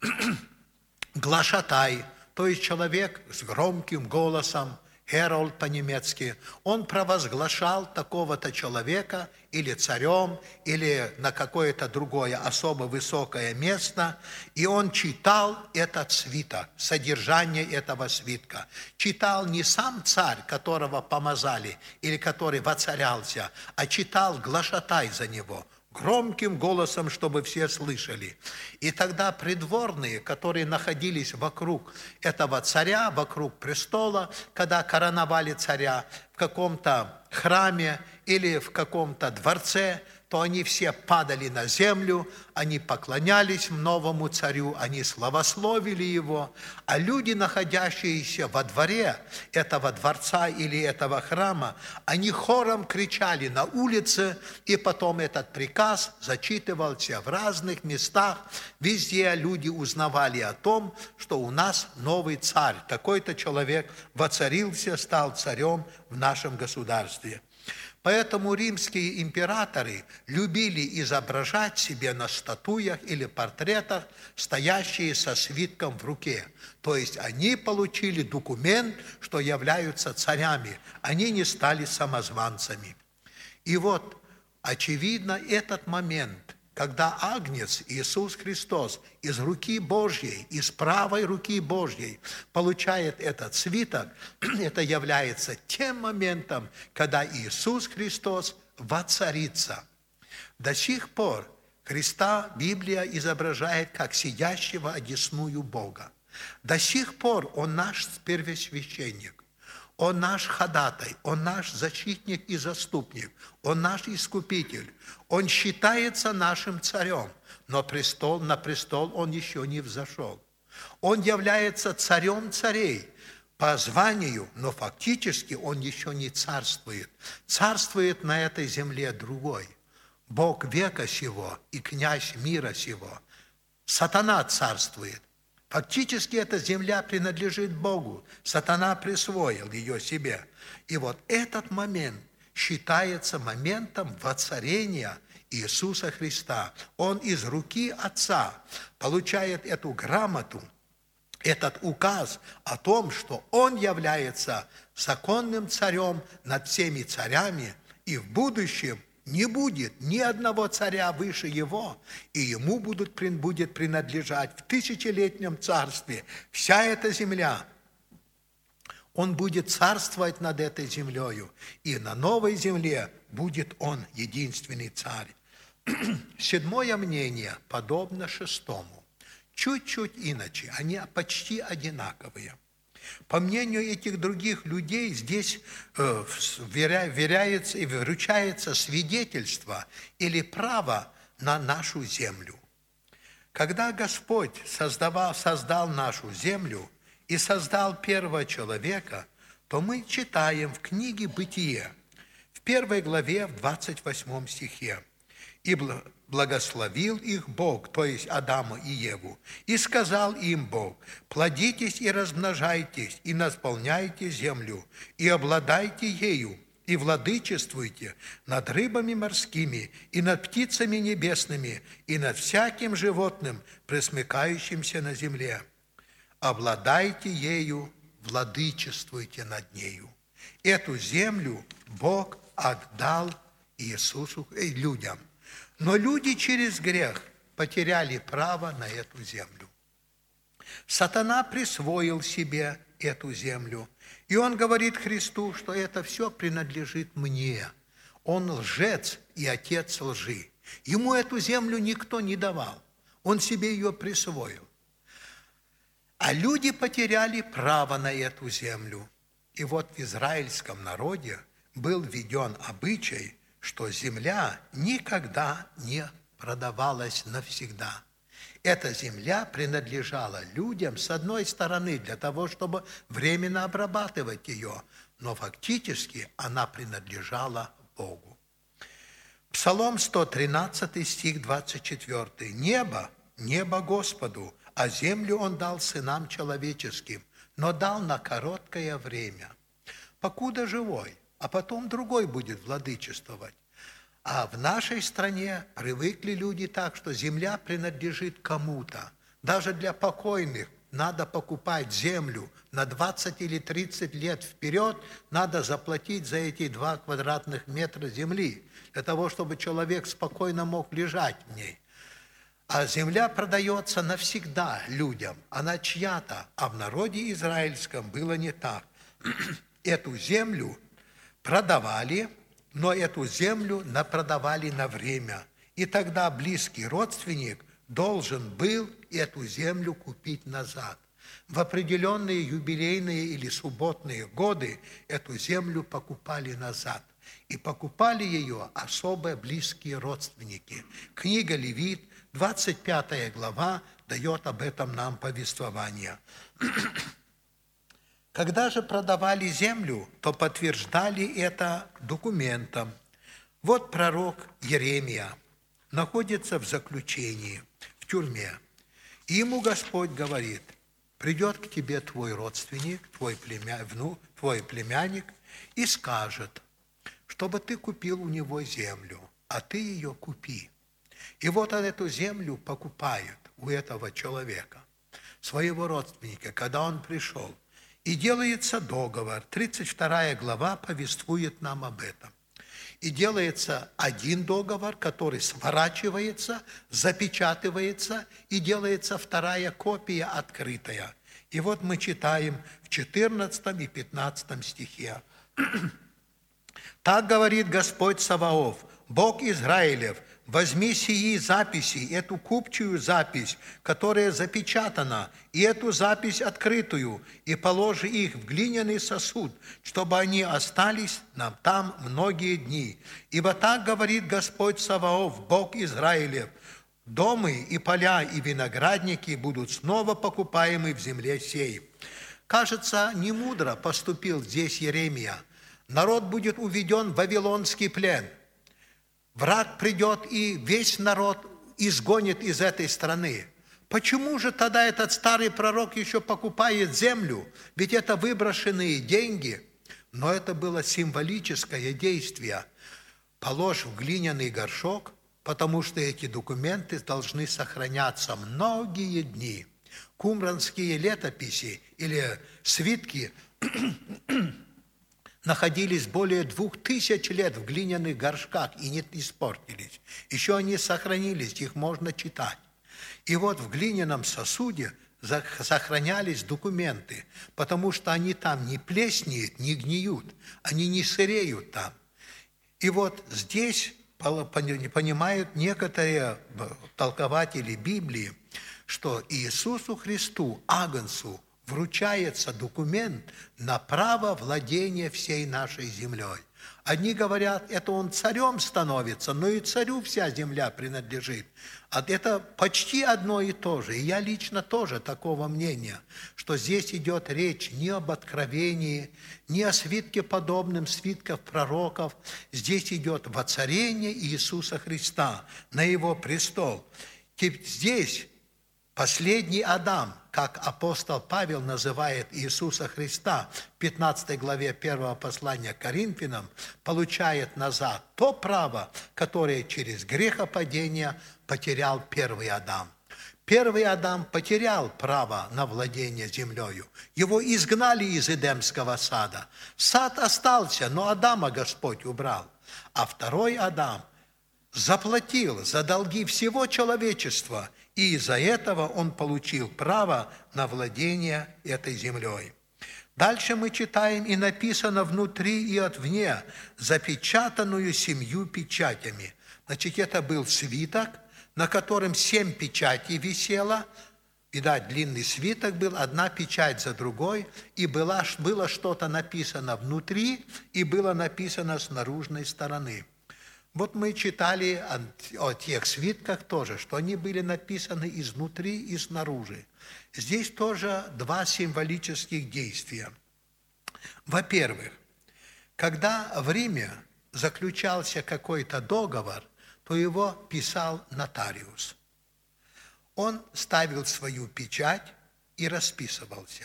Глашатай, то есть человек с громким голосом, Herald по-немецки, он провозглашал такого-то человека или царем, или на какое-то другое особо высокое место, и он читал этот свиток, содержание этого свитка. Читал не сам царь, которого помазали, или который воцарялся, а читал глашатай за него, громким голосом, чтобы все слышали. И тогда придворные, которые находились вокруг этого царя, вокруг престола, когда короновали царя в каком-то храме или в каком-то дворце, то они все падали на землю, они поклонялись новому царю, они славословили его, а люди, находящиеся во дворе этого дворца или этого храма, они хором кричали на улице, и потом этот приказ зачитывался в разных местах. Везде люди узнавали о том, что у нас новый царь, такой-то человек воцарился, стал царем в нашем государстве. Поэтому римские императоры любили изображать себе на статуях или портретах, стоящие со свитком в руке. То есть они получили документ, что являются царями, они не стали самозванцами. И вот, очевидно, этот момент, когда Агнец Иисус Христос из руки Божьей, из правой руки Божьей получает этот свиток, это является тем моментом, когда Иисус Христос воцарится. До сих пор Христа Библия изображает как сидящего одесную Бога. До сих пор Он наш первосвященник. Он наш ходатай, Он наш защитник и заступник, Он наш искупитель. Он считается нашим царем, но на престол Он еще не взошел. Он является царем царей по званию, но фактически Он еще не царствует. Царствует на этой земле другой. Бог века сего и князь мира сего. Сатана царствует. Фактически эта земля принадлежит Богу. Сатана присвоил ее себе. И вот этот момент считается моментом воцарения Иисуса Христа. Он из руки Отца получает эту грамоту, этот указ о том, что Он является законным царем над всеми царями, и в будущем не будет ни одного царя выше его, и ему будет принадлежать в тысячелетнем царстве вся эта земля. Он будет царствовать над этой землею, и на новой земле будет Он единственный царь. Седьмое мнение подобно шестому. Чуть-чуть иначе, они почти одинаковые. По мнению этих других людей, здесь вверяется и вручается свидетельство или право на нашу землю. Когда Господь создал нашу землю и создал первого человека, то мы читаем в книге «Бытие», в 1 главе, в 28 стихе. «И благословил их Бог, то есть Адама и Еву, и сказал им Бог: плодитесь и размножайтесь, и наполняйте землю, и обладайте ею, и владычествуйте над рыбами морскими, и над птицами небесными, и над всяким животным, пресмыкающимся на земле. Обладайте ею, владычествуйте над нею». Эту землю Бог отдал Иисусу и людям. Но люди через грех потеряли право на эту землю. Сатана присвоил себе эту землю. И он говорит Христу, что это все принадлежит мне. Он лжец и отец лжи. Ему эту землю никто не давал. Он себе ее присвоил. А люди потеряли право на эту землю. И вот в израильском народе был введен обычай, что земля никогда не продавалась навсегда. Эта земля принадлежала людям, с одной стороны, для того, чтобы временно обрабатывать ее, но фактически она принадлежала Богу. Псалом 113, стих 24. «Небо, небо Господу, а землю Он дал сынам человеческим, но дал на короткое время. Покуда живой, а потом другой будет владычествовать». А в нашей стране привыкли люди так, что земля принадлежит кому-то. Даже для покойных надо покупать землю на 20 или 30 лет вперед, надо заплатить за эти 2 квадратных метра земли, для того, чтобы человек спокойно мог лежать в ней. А земля продается навсегда людям, она чья-то, а в народе израильском было не так. Эту землю продавали, но эту землю продавали на время. И тогда близкий родственник должен был эту землю купить назад. В определенные юбилейные или субботные годы эту землю покупали назад. И покупали ее особо близкие родственники. Книга Левит, 25 глава, дает об этом нам повествование. Когда же продавали землю, то подтверждали это документом. Вот пророк Иеремия находится в заключении, в тюрьме. И ему Господь говорит: придет к тебе твой родственник, твой племянник, и скажет, чтобы ты купил у него землю, а ты ее купи. И вот эту землю покупают у этого человека, своего родственника, когда он пришел. И делается договор. 32 глава повествует нам об этом. И делается один договор, который сворачивается, запечатывается, и делается вторая копия открытая. И вот мы читаем в 14 и 15 стихе. «Так говорит Господь Саваоф, Бог Израилев: возьми сии записи, эту купчую запись, которая запечатана, и эту запись открытую, и положи их в глиняный сосуд, чтобы они остались нам там многие дни. Ибо так говорит Господь Саваоф, Бог Израилев: дома и поля и виноградники будут снова покупаемы в земле сей». Кажется, немудро поступил здесь Иеремия. Народ будет уведен в вавилонский плен. Враг придет и весь народ изгонит из этой страны. Почему же тогда этот старый пророк еще покупает землю? Ведь это выброшенные деньги. Но это было символическое действие. Положь в глиняный горшок, потому что эти документы должны сохраняться многие дни. Кумранские летописи или свитки находились более 2000 лет в глиняных горшках и не испортились. Еще они сохранились, их можно читать. И вот в глиняном сосуде сохранялись документы, потому что они там не плеснеют, не гниют, они не сыреют там. И вот здесь понимают некоторые толкователи Библии, что Иисусу Христу, Агнцу, вручается документ на право владения всей нашей землей. Одни говорят, это он царем становится, но и царю вся земля принадлежит. А это почти одно и то же. И я лично тоже такого мнения, что здесь идет речь не об откровении, не о свитке подобным свитков пророков. Здесь идет воцарение Иисуса Христа на Его престол. Здесь последний Адам, как апостол Павел называет Иисуса Христа в 15 главе 1 послания к Коринфянам, получает назад то право, которое через грехопадение потерял первый Адам. Первый Адам потерял право на владение землею. Его изгнали из Эдемского сада. Сад остался, но Адама Господь убрал. А второй Адам заплатил за долги всего человечества, и из-за этого он получил право на владение этой землей. Дальше мы читаем, и написано внутри и отвне, запечатанную 7 печатями. Значит, это был свиток, на котором 7 печатей висело. Видать, длинный свиток был, одна печать за другой, и было что-то написано внутри, и было написано с наружной стороны. Вот мы читали о тех свитках тоже, что они были написаны изнутри и снаружи. Здесь тоже 2 символических действия. Во-первых, когда в Риме заключался какой-то договор, то его писал нотариус. Он ставил свою печать и расписывался.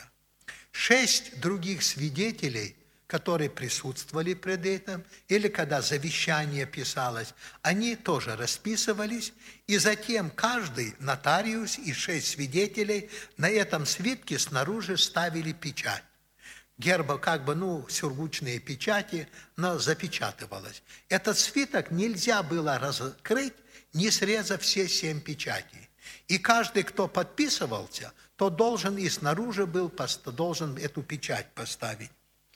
6 других свидетелей, которые присутствовали пред этим, или когда завещание писалось, они тоже расписывались, и затем каждый нотариус и 6 свидетелей на этом свитке снаружи ставили печать. Герба, сургучные печати, но запечатывалось. Этот свиток нельзя было раскрыть, не срезав все 7 печатей. И каждый, кто подписывался, то должен и снаружи должен эту печать поставить.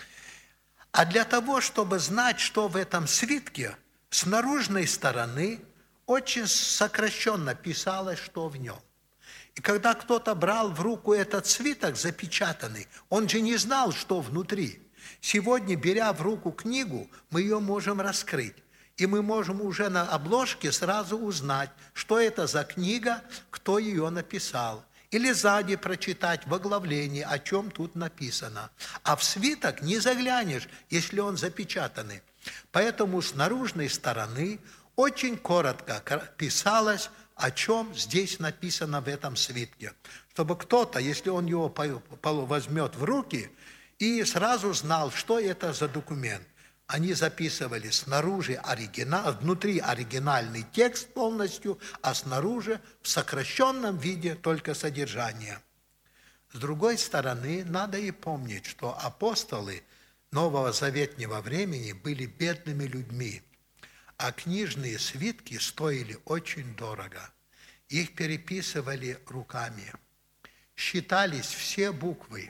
А для того, чтобы знать, что в этом свитке, с наружной стороны очень сокращенно писалось, что в нем. И когда кто-то брал в руку этот свиток запечатанный, он же не знал, что внутри. Сегодня, беря в руку книгу, мы ее можем раскрыть. И мы можем уже на обложке сразу узнать, что это за книга, кто ее написал. Или сзади прочитать в оглавлении, о чем тут написано. А в свиток не заглянешь, если он запечатанный. Поэтому с наружной стороны очень коротко писалось, о чем здесь написано в этом свитке. Чтобы кто-то, если он его возьмет в руки, и сразу знал, что это за документ. Они записывали снаружи внутри оригинальный текст полностью, а снаружи в сокращенном виде только содержание. С другой стороны, надо и помнить, что апостолы Нового Заветнего времени были бедными людьми, а книжные свитки стоили очень дорого. Их переписывали руками. Считались все буквы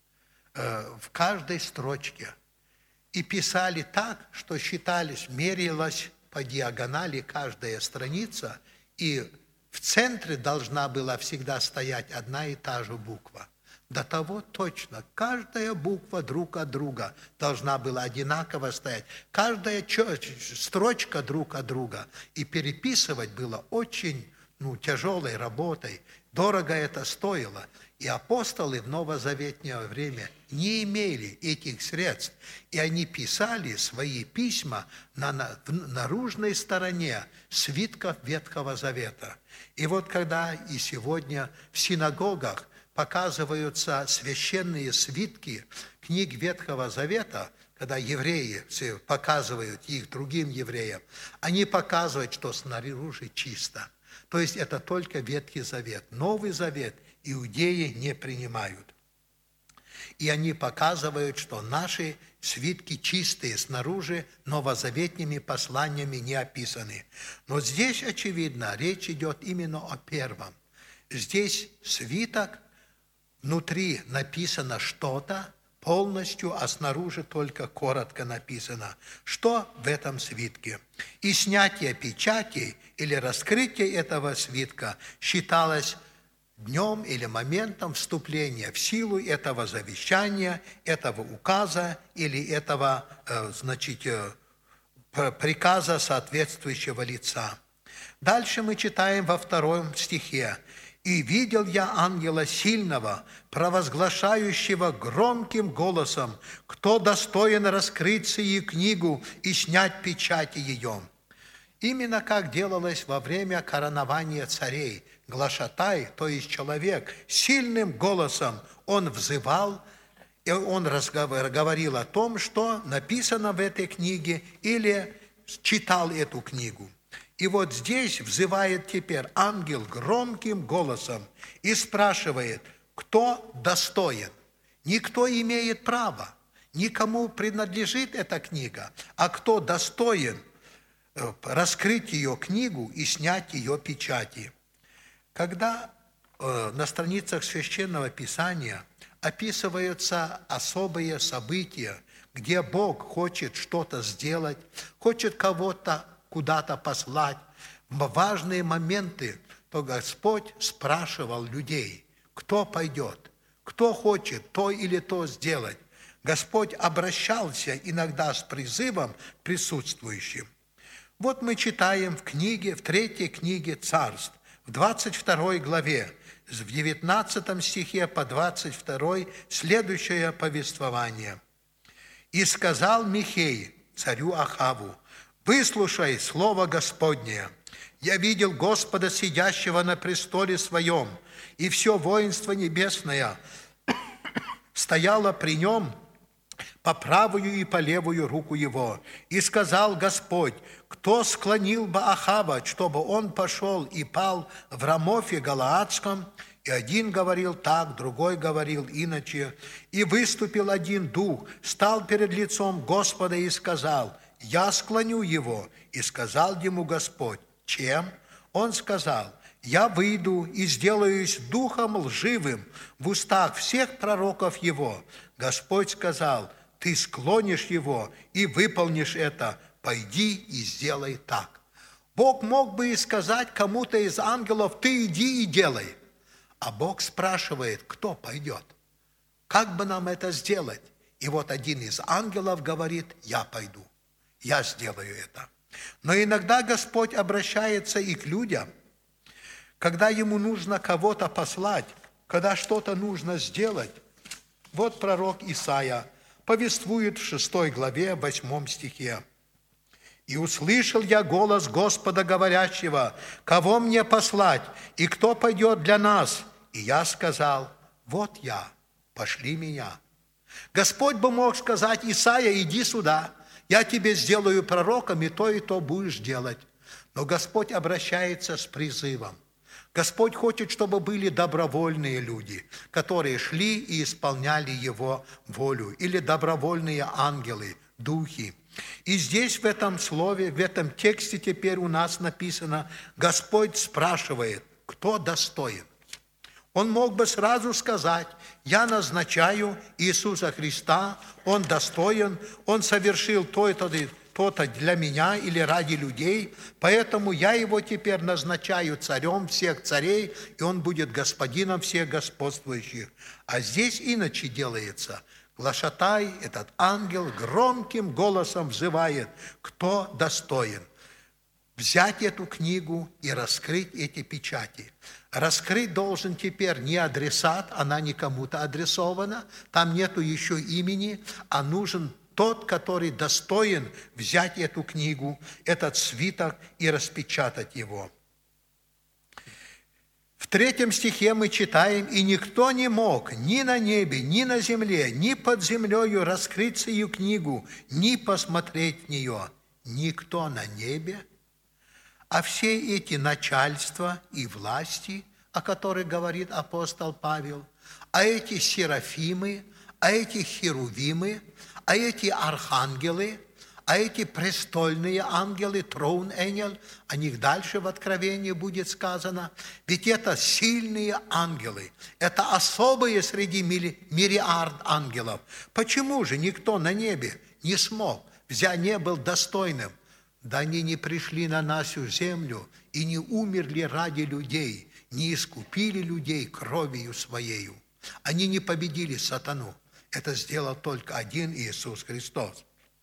в каждой строчке. И писали так, что мерилась по диагонали каждая страница, и в центре должна была всегда стоять одна и та же буква. До того точно, каждая буква друг от друга должна была одинаково стоять, каждая строчка друг от друга. И переписывать было очень тяжелой работой, дорого это стоило. И апостолы в новозаветное время не имели этих средств, и они писали свои письма на наружной стороне свитков Ветхого Завета. И вот когда и сегодня в синагогах показываются священные свитки книг Ветхого Завета, когда евреи показывают их другим евреям, они показывают, что снаружи чисто. То есть это только Ветхий Завет. Новый Завет иудеи не принимают. И они показывают, что наши свитки чистые снаружи, новозаветными посланиями не описаны. Но здесь, очевидно, речь идет именно о первом. Здесь свиток, внутри написано что-то полностью, а снаружи только коротко написано, что в этом свитке. И снятие печати или раскрытие этого свитка считалось днем или моментом вступления в силу этого завещания, этого указа или этого, приказа соответствующего лица. Дальше мы читаем во 2 стихе. «И видел я ангела сильного, провозглашающего громким голосом, кто достоин раскрыть сию книгу и снять печати ее». Именно как делалось во время коронования царей. Глашатай, то есть человек, сильным голосом он взывал, и он говорил о том, что написано в этой книге, или читал эту книгу. И вот здесь взывает теперь ангел громким голосом и спрашивает, кто достоин. Никто имеет право, никому принадлежит эта книга, а кто достоин раскрыть ее книгу и снять ее печати. Когда на страницах Священного Писания описываются особые события, где Бог хочет что-то сделать, хочет кого-то куда-то послать, в важные моменты, то Господь спрашивал людей, кто пойдет, кто хочет то или то сделать. Господь обращался иногда с призывом присутствующим. Вот мы читаем в 3 книге Царств, в 22 главе, в 19 стихе по 22 следующее повествование. «И сказал Михей царю Ахаву: выслушай слово Господне. Я видел Господа, сидящего на престоле своем, и все воинство небесное стояло при нем по правую и по левую руку его. И сказал Господь: кто склонил бы Ахава, чтобы он пошел и пал в Рамофе Галаадском? И один говорил так, другой говорил иначе. И выступил один дух, стал перед лицом Господа и сказал: я склоню его. И сказал ему Господь: чем? Он сказал: я выйду и сделаюсь духом лживым в устах всех пророков его. Господь сказал: ты склонишь его и выполнишь это. Пойди и сделай так. Бог мог бы и сказать кому-то из ангелов: ты иди и делай. А Бог спрашивает, кто пойдет. Как бы нам это сделать? И вот один из ангелов говорит: я пойду, я сделаю это. Но иногда Господь обращается и к людям, когда ему нужно кого-то послать, когда что-то нужно сделать. Вот пророк Исаия повествует в 6 главе, 8 стихе. «И услышал я голос Господа, говорящего: кого мне послать, и кто пойдет для нас? И я сказал: вот я, пошли меня». Господь бы мог сказать: Исаия, иди сюда, я тебе сделаю пророком, и то будешь делать. Но Господь обращается с призывом. Господь хочет, чтобы были добровольные люди, которые шли и исполняли Его волю, или добровольные ангелы, духи. И здесь в этом слове, в этом тексте теперь у нас написано: Господь спрашивает, кто достоин. Он мог бы сразу сказать: я назначаю Иисуса Христа, Он достоин, Он совершил то-то для меня или ради людей, поэтому я Его теперь назначаю царем всех царей, и Он будет господином всех господствующих. А здесь иначе делается. Глашатай, этот ангел, громким голосом взывает: кто достоин взять эту книгу и раскрыть эти печати. Раскрыть должен теперь не адресат, она не кому-то адресована, там нету еще имени, а нужен тот, который достоин взять эту книгу, этот свиток и распечатать его. В 3 стихе мы читаем: «И никто не мог ни на небе, ни на земле, ни под землею раскрыть сию книгу, ни посмотреть в нее». Никто на небе, а все эти начальства и власти, о которых говорит апостол Павел, а эти серафимы, а эти херувимы, а эти архангелы, а эти престольные ангелы, трон энгел, о них дальше в Откровении будет сказано, ведь это сильные ангелы, это особые среди мириард ангелов. Почему же никто на небе не смог, не был достойным? Да они не пришли на нашу землю и не умерли ради людей, не искупили людей кровью Своею. Они не победили сатану. Это сделал только один Иисус Христос.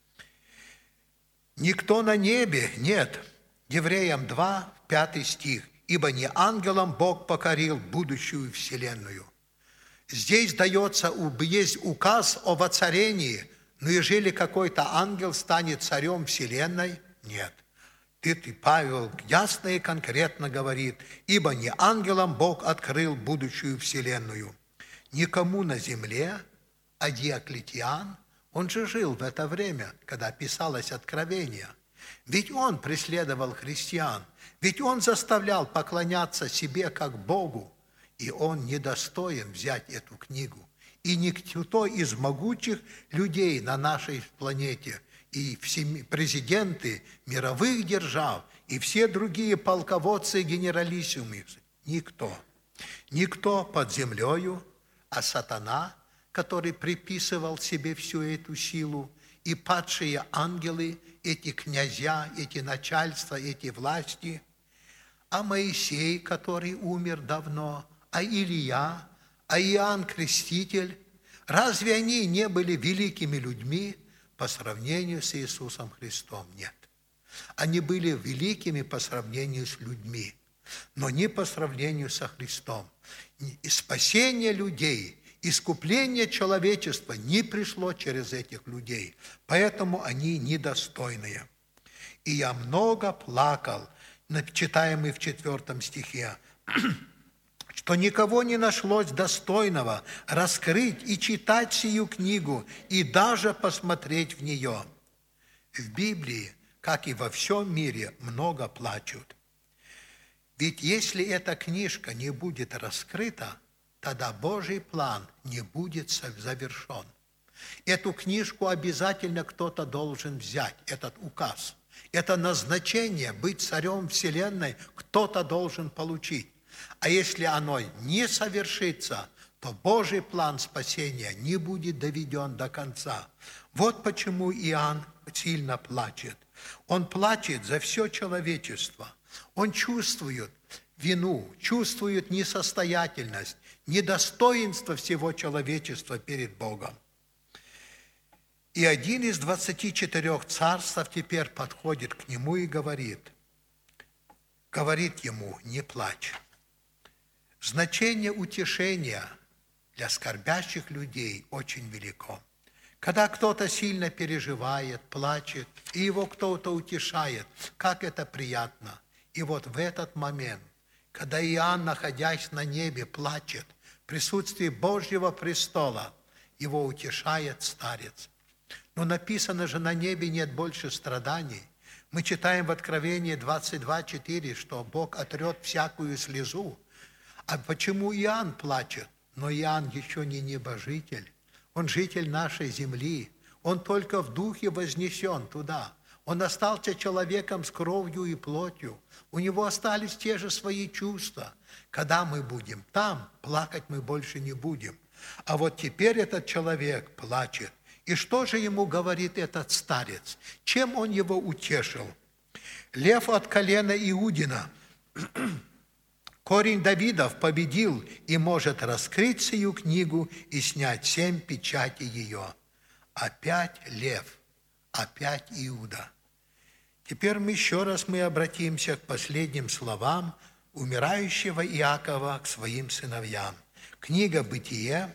Никто на небе нет. Евреям 2, 5 стих. Ибо не ангелам Бог покорил будущую вселенную. Здесь есть указ о воцарении, но ежели какой-то ангел станет царем вселенной, нет. Павел ясно и конкретно говорит, ибо не ангелам Бог открыл будущую вселенную. Никому на земле, а Диоклетиан, он же жил в это время, когда писалось Откровение. Ведь он преследовал христиан, ведь он заставлял поклоняться себе как Богу, и он недостоин взять эту книгу. И никто из могучих людей на нашей планете, и президенты мировых держав, и все другие полководцы и генералиссимы, никто под землею, а сатана, который приписывал себе всю эту силу, и падшие ангелы, эти князья, эти начальства, эти власти, а Моисей, который умер давно, а Илия, а Иоанн Креститель, разве они не были великими людьми по сравнению с Иисусом Христом? Нет. Они были великими по сравнению с людьми, но не по сравнению со Христом. И спасение людей, искупление человечества не пришло через этих людей, поэтому они недостойные. И я много плакал, читаемый в 4 стихе, что никого не нашлось достойного раскрыть и читать сию книгу, и даже посмотреть в нее. В Библии, как и во всем мире, много плачут. Ведь если эта книжка не будет раскрыта, тогда Божий план не будет завершен. Эту книжку обязательно кто-то должен взять, этот указ. Это назначение быть царем вселенной кто-то должен получить. А если оно не совершится, то Божий план спасения не будет доведен до конца. Вот почему Иоанн сильно плачет. Он плачет за все человечество. Он чувствует вину, чувствует несостоятельность, недостоинство всего человечества перед Богом. И один из 24 царств теперь подходит к нему и говорит ему: не плачь. Значение утешения для скорбящих людей очень велико. Когда кто-то сильно переживает, плачет, и его кто-то утешает, как это приятно. И вот в этот момент, когда Иоанн, находясь на небе, плачет, в присутствии Божьего престола, его утешает старец. Но написано же, на небе нет больше страданий. Мы читаем в Откровении 22:4, что Бог отрет всякую слезу. А почему Иоанн плачет? Но Иоанн еще не небожитель. Он житель нашей земли. Он только в духе вознесен туда. Он остался человеком с кровью и плотью. У него остались те же свои чувства. Когда мы будем там, плакать мы больше не будем. А вот теперь этот человек плачет. И что же ему говорит этот старец? Чем он его утешил? Лев от колена Иудина, корень Давидов, победил и может раскрыть сию книгу и снять 7 печатей ее. Опять лев, опять Иуда. Теперь еще раз мы обратимся к последним словам умирающего Иакова к своим сыновьям. Книга Бытие,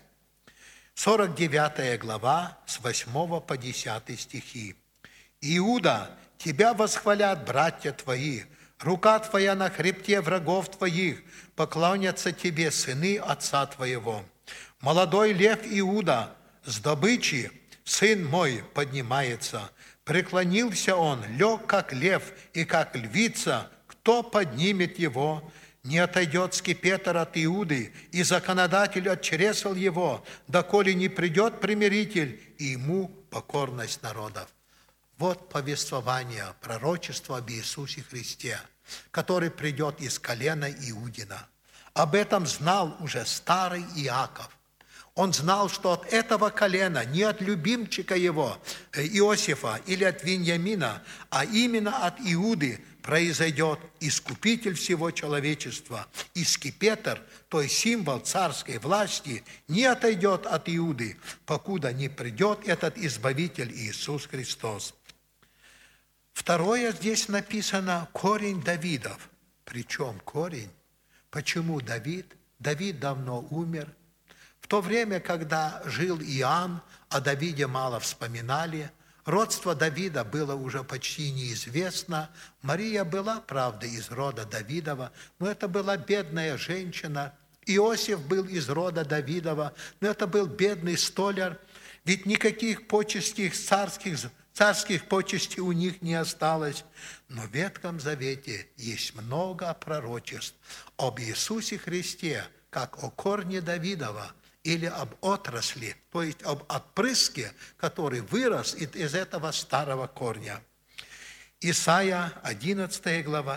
49 глава, с 8 по 10 стихи. «Иуда, тебя восхвалят братья твои, рука твоя на хребте врагов твоих, поклонятся тебе сыны отца твоего. Молодой лев Иуда, с добычи, сын мой, поднимается. Преклонился он, лег как лев и как львица, кто поднимет его? Не отойдет скипетр от Иуды, и законодатель от чресел его, доколе не придет примиритель, и ему покорность народов». Вот повествование, пророчество об Иисусе Христе, который придет из колена Иудина. Об этом знал уже старый Иаков. Он знал, что от этого колена, не от любимчика его, Иосифа, или от Виньямина, а именно от Иуды произойдет искупитель всего человечества, и скипетр, то есть символ царской власти, не отойдет от Иуды, покуда не придет этот избавитель Иисус Христос. Второе, здесь написано корень Давидов. Причем корень? Почему Давид? Давид давно умер. В то время, когда жил Иоанн, о Давиде мало вспоминали. Родство Давида было уже почти неизвестно. Мария была, правда, из рода Давидова, но это была бедная женщина. Иосиф был из рода Давидова, но это был бедный столяр. Ведь никаких почестей царских почестей у них не осталось. Но в Ветхом Завете есть много пророчеств об Иисусе Христе, как о корне Давидова, или об отрасли, то есть об отпрыске, который вырос из этого старого корня. Исайя 11 глава,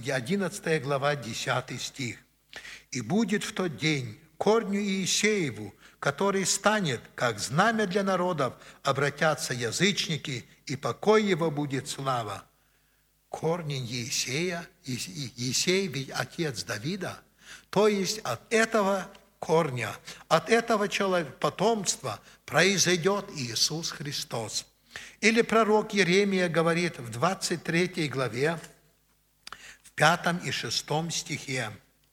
10 стих. «И будет в тот день корню Иисееву, который станет, как знамя для народов, обратятся язычники, и покой его будет слава». Корень Иисея, Иисей ведь отец Давида, то есть от этого корня, от этого человека, потомства произойдет Иисус Христос. Или пророк Иеремия говорит в 23 главе, в 5 и 6 стихе: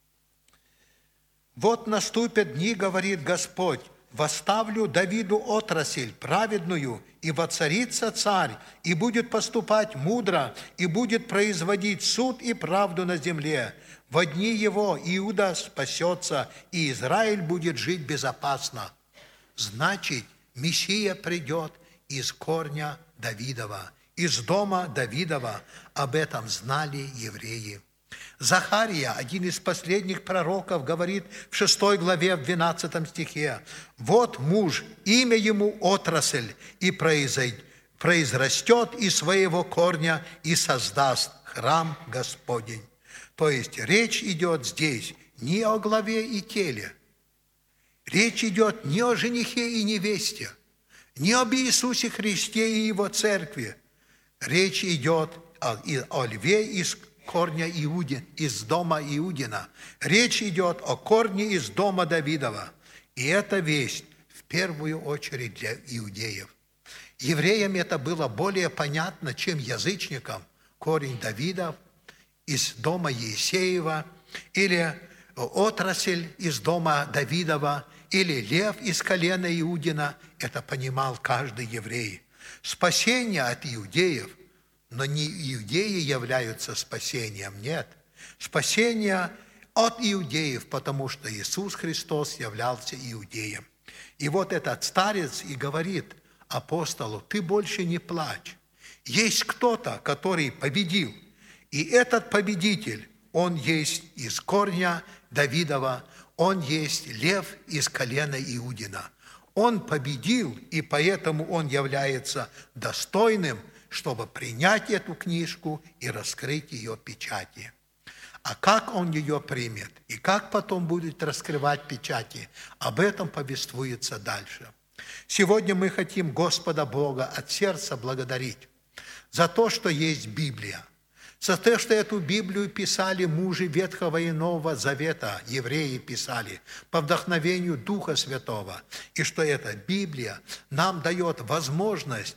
«Вот наступят дни, говорит Господь, восставлю Давиду отрасль праведную, и воцарится царь, и будет поступать мудро, и будет производить суд и правду на земле. Во дни его Иуда спасется, и Израиль будет жить безопасно». Значит, Мессия придет из корня Давидова, из дома Давидова. Об этом знали евреи. Захария, один из последних пророков, говорит в 6 главе, в 12 стихе: «Вот муж, имя ему отрасль, и произрастет из своего корня, и создаст храм Господень». То есть речь идет здесь не о главе и теле, речь идет не о женихе и невесте, не об Иисусе Христе и Его церкви. Речь идет о льве из корня Иудин, из дома Иудина. Речь идет о корне из дома Давидова. И эта весть в первую очередь для иудеев. Евреям это было более понятно, чем язычникам. Корень Давидов из дома Иисеева, или отрасль из дома Давидова, или лев из колена Иудина. Это понимал каждый еврей. Спасение от иудеев, но не иудеи являются спасением, нет. Спасение от иудеев, потому что Иисус Христос являлся иудеем. И вот этот старец и говорит апостолу: «Ты больше не плачь. Есть кто-то, который победил. И этот победитель, он есть из корня Давидова, он есть лев из колена Иудина. Он победил, и поэтому он является достойным, чтобы принять эту книжку и раскрыть ее печати». А как он ее примет и как потом будет раскрывать печати, об этом повествуется дальше. Сегодня мы хотим Господа Бога от сердца благодарить за то, что есть Библия, за то, что эту Библию писали мужи Ветхого и Нового Завета, евреи писали, по вдохновению Духа Святого, и что эта Библия нам дает возможность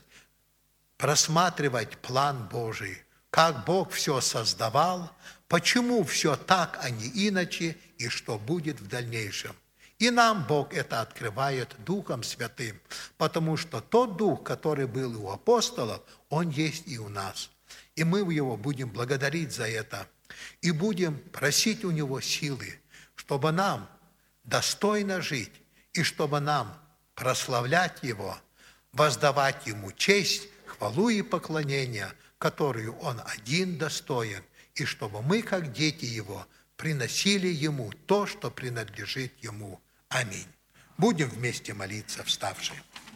просматривать план Божий, как Бог все создавал, почему все так, а не иначе, и что будет в дальнейшем. И нам Бог это открывает Духом Святым, потому что тот Дух, который был у апостолов, Он есть и у нас. И мы Его будем благодарить за это, и будем просить у Него силы, чтобы нам достойно жить, и чтобы нам прославлять Его, воздавать Ему честь, хвалу и поклонение, которую Он один достоин, и чтобы мы, как дети Его, приносили Ему то, что принадлежит Ему. Аминь. Будем вместе молиться, вставшие.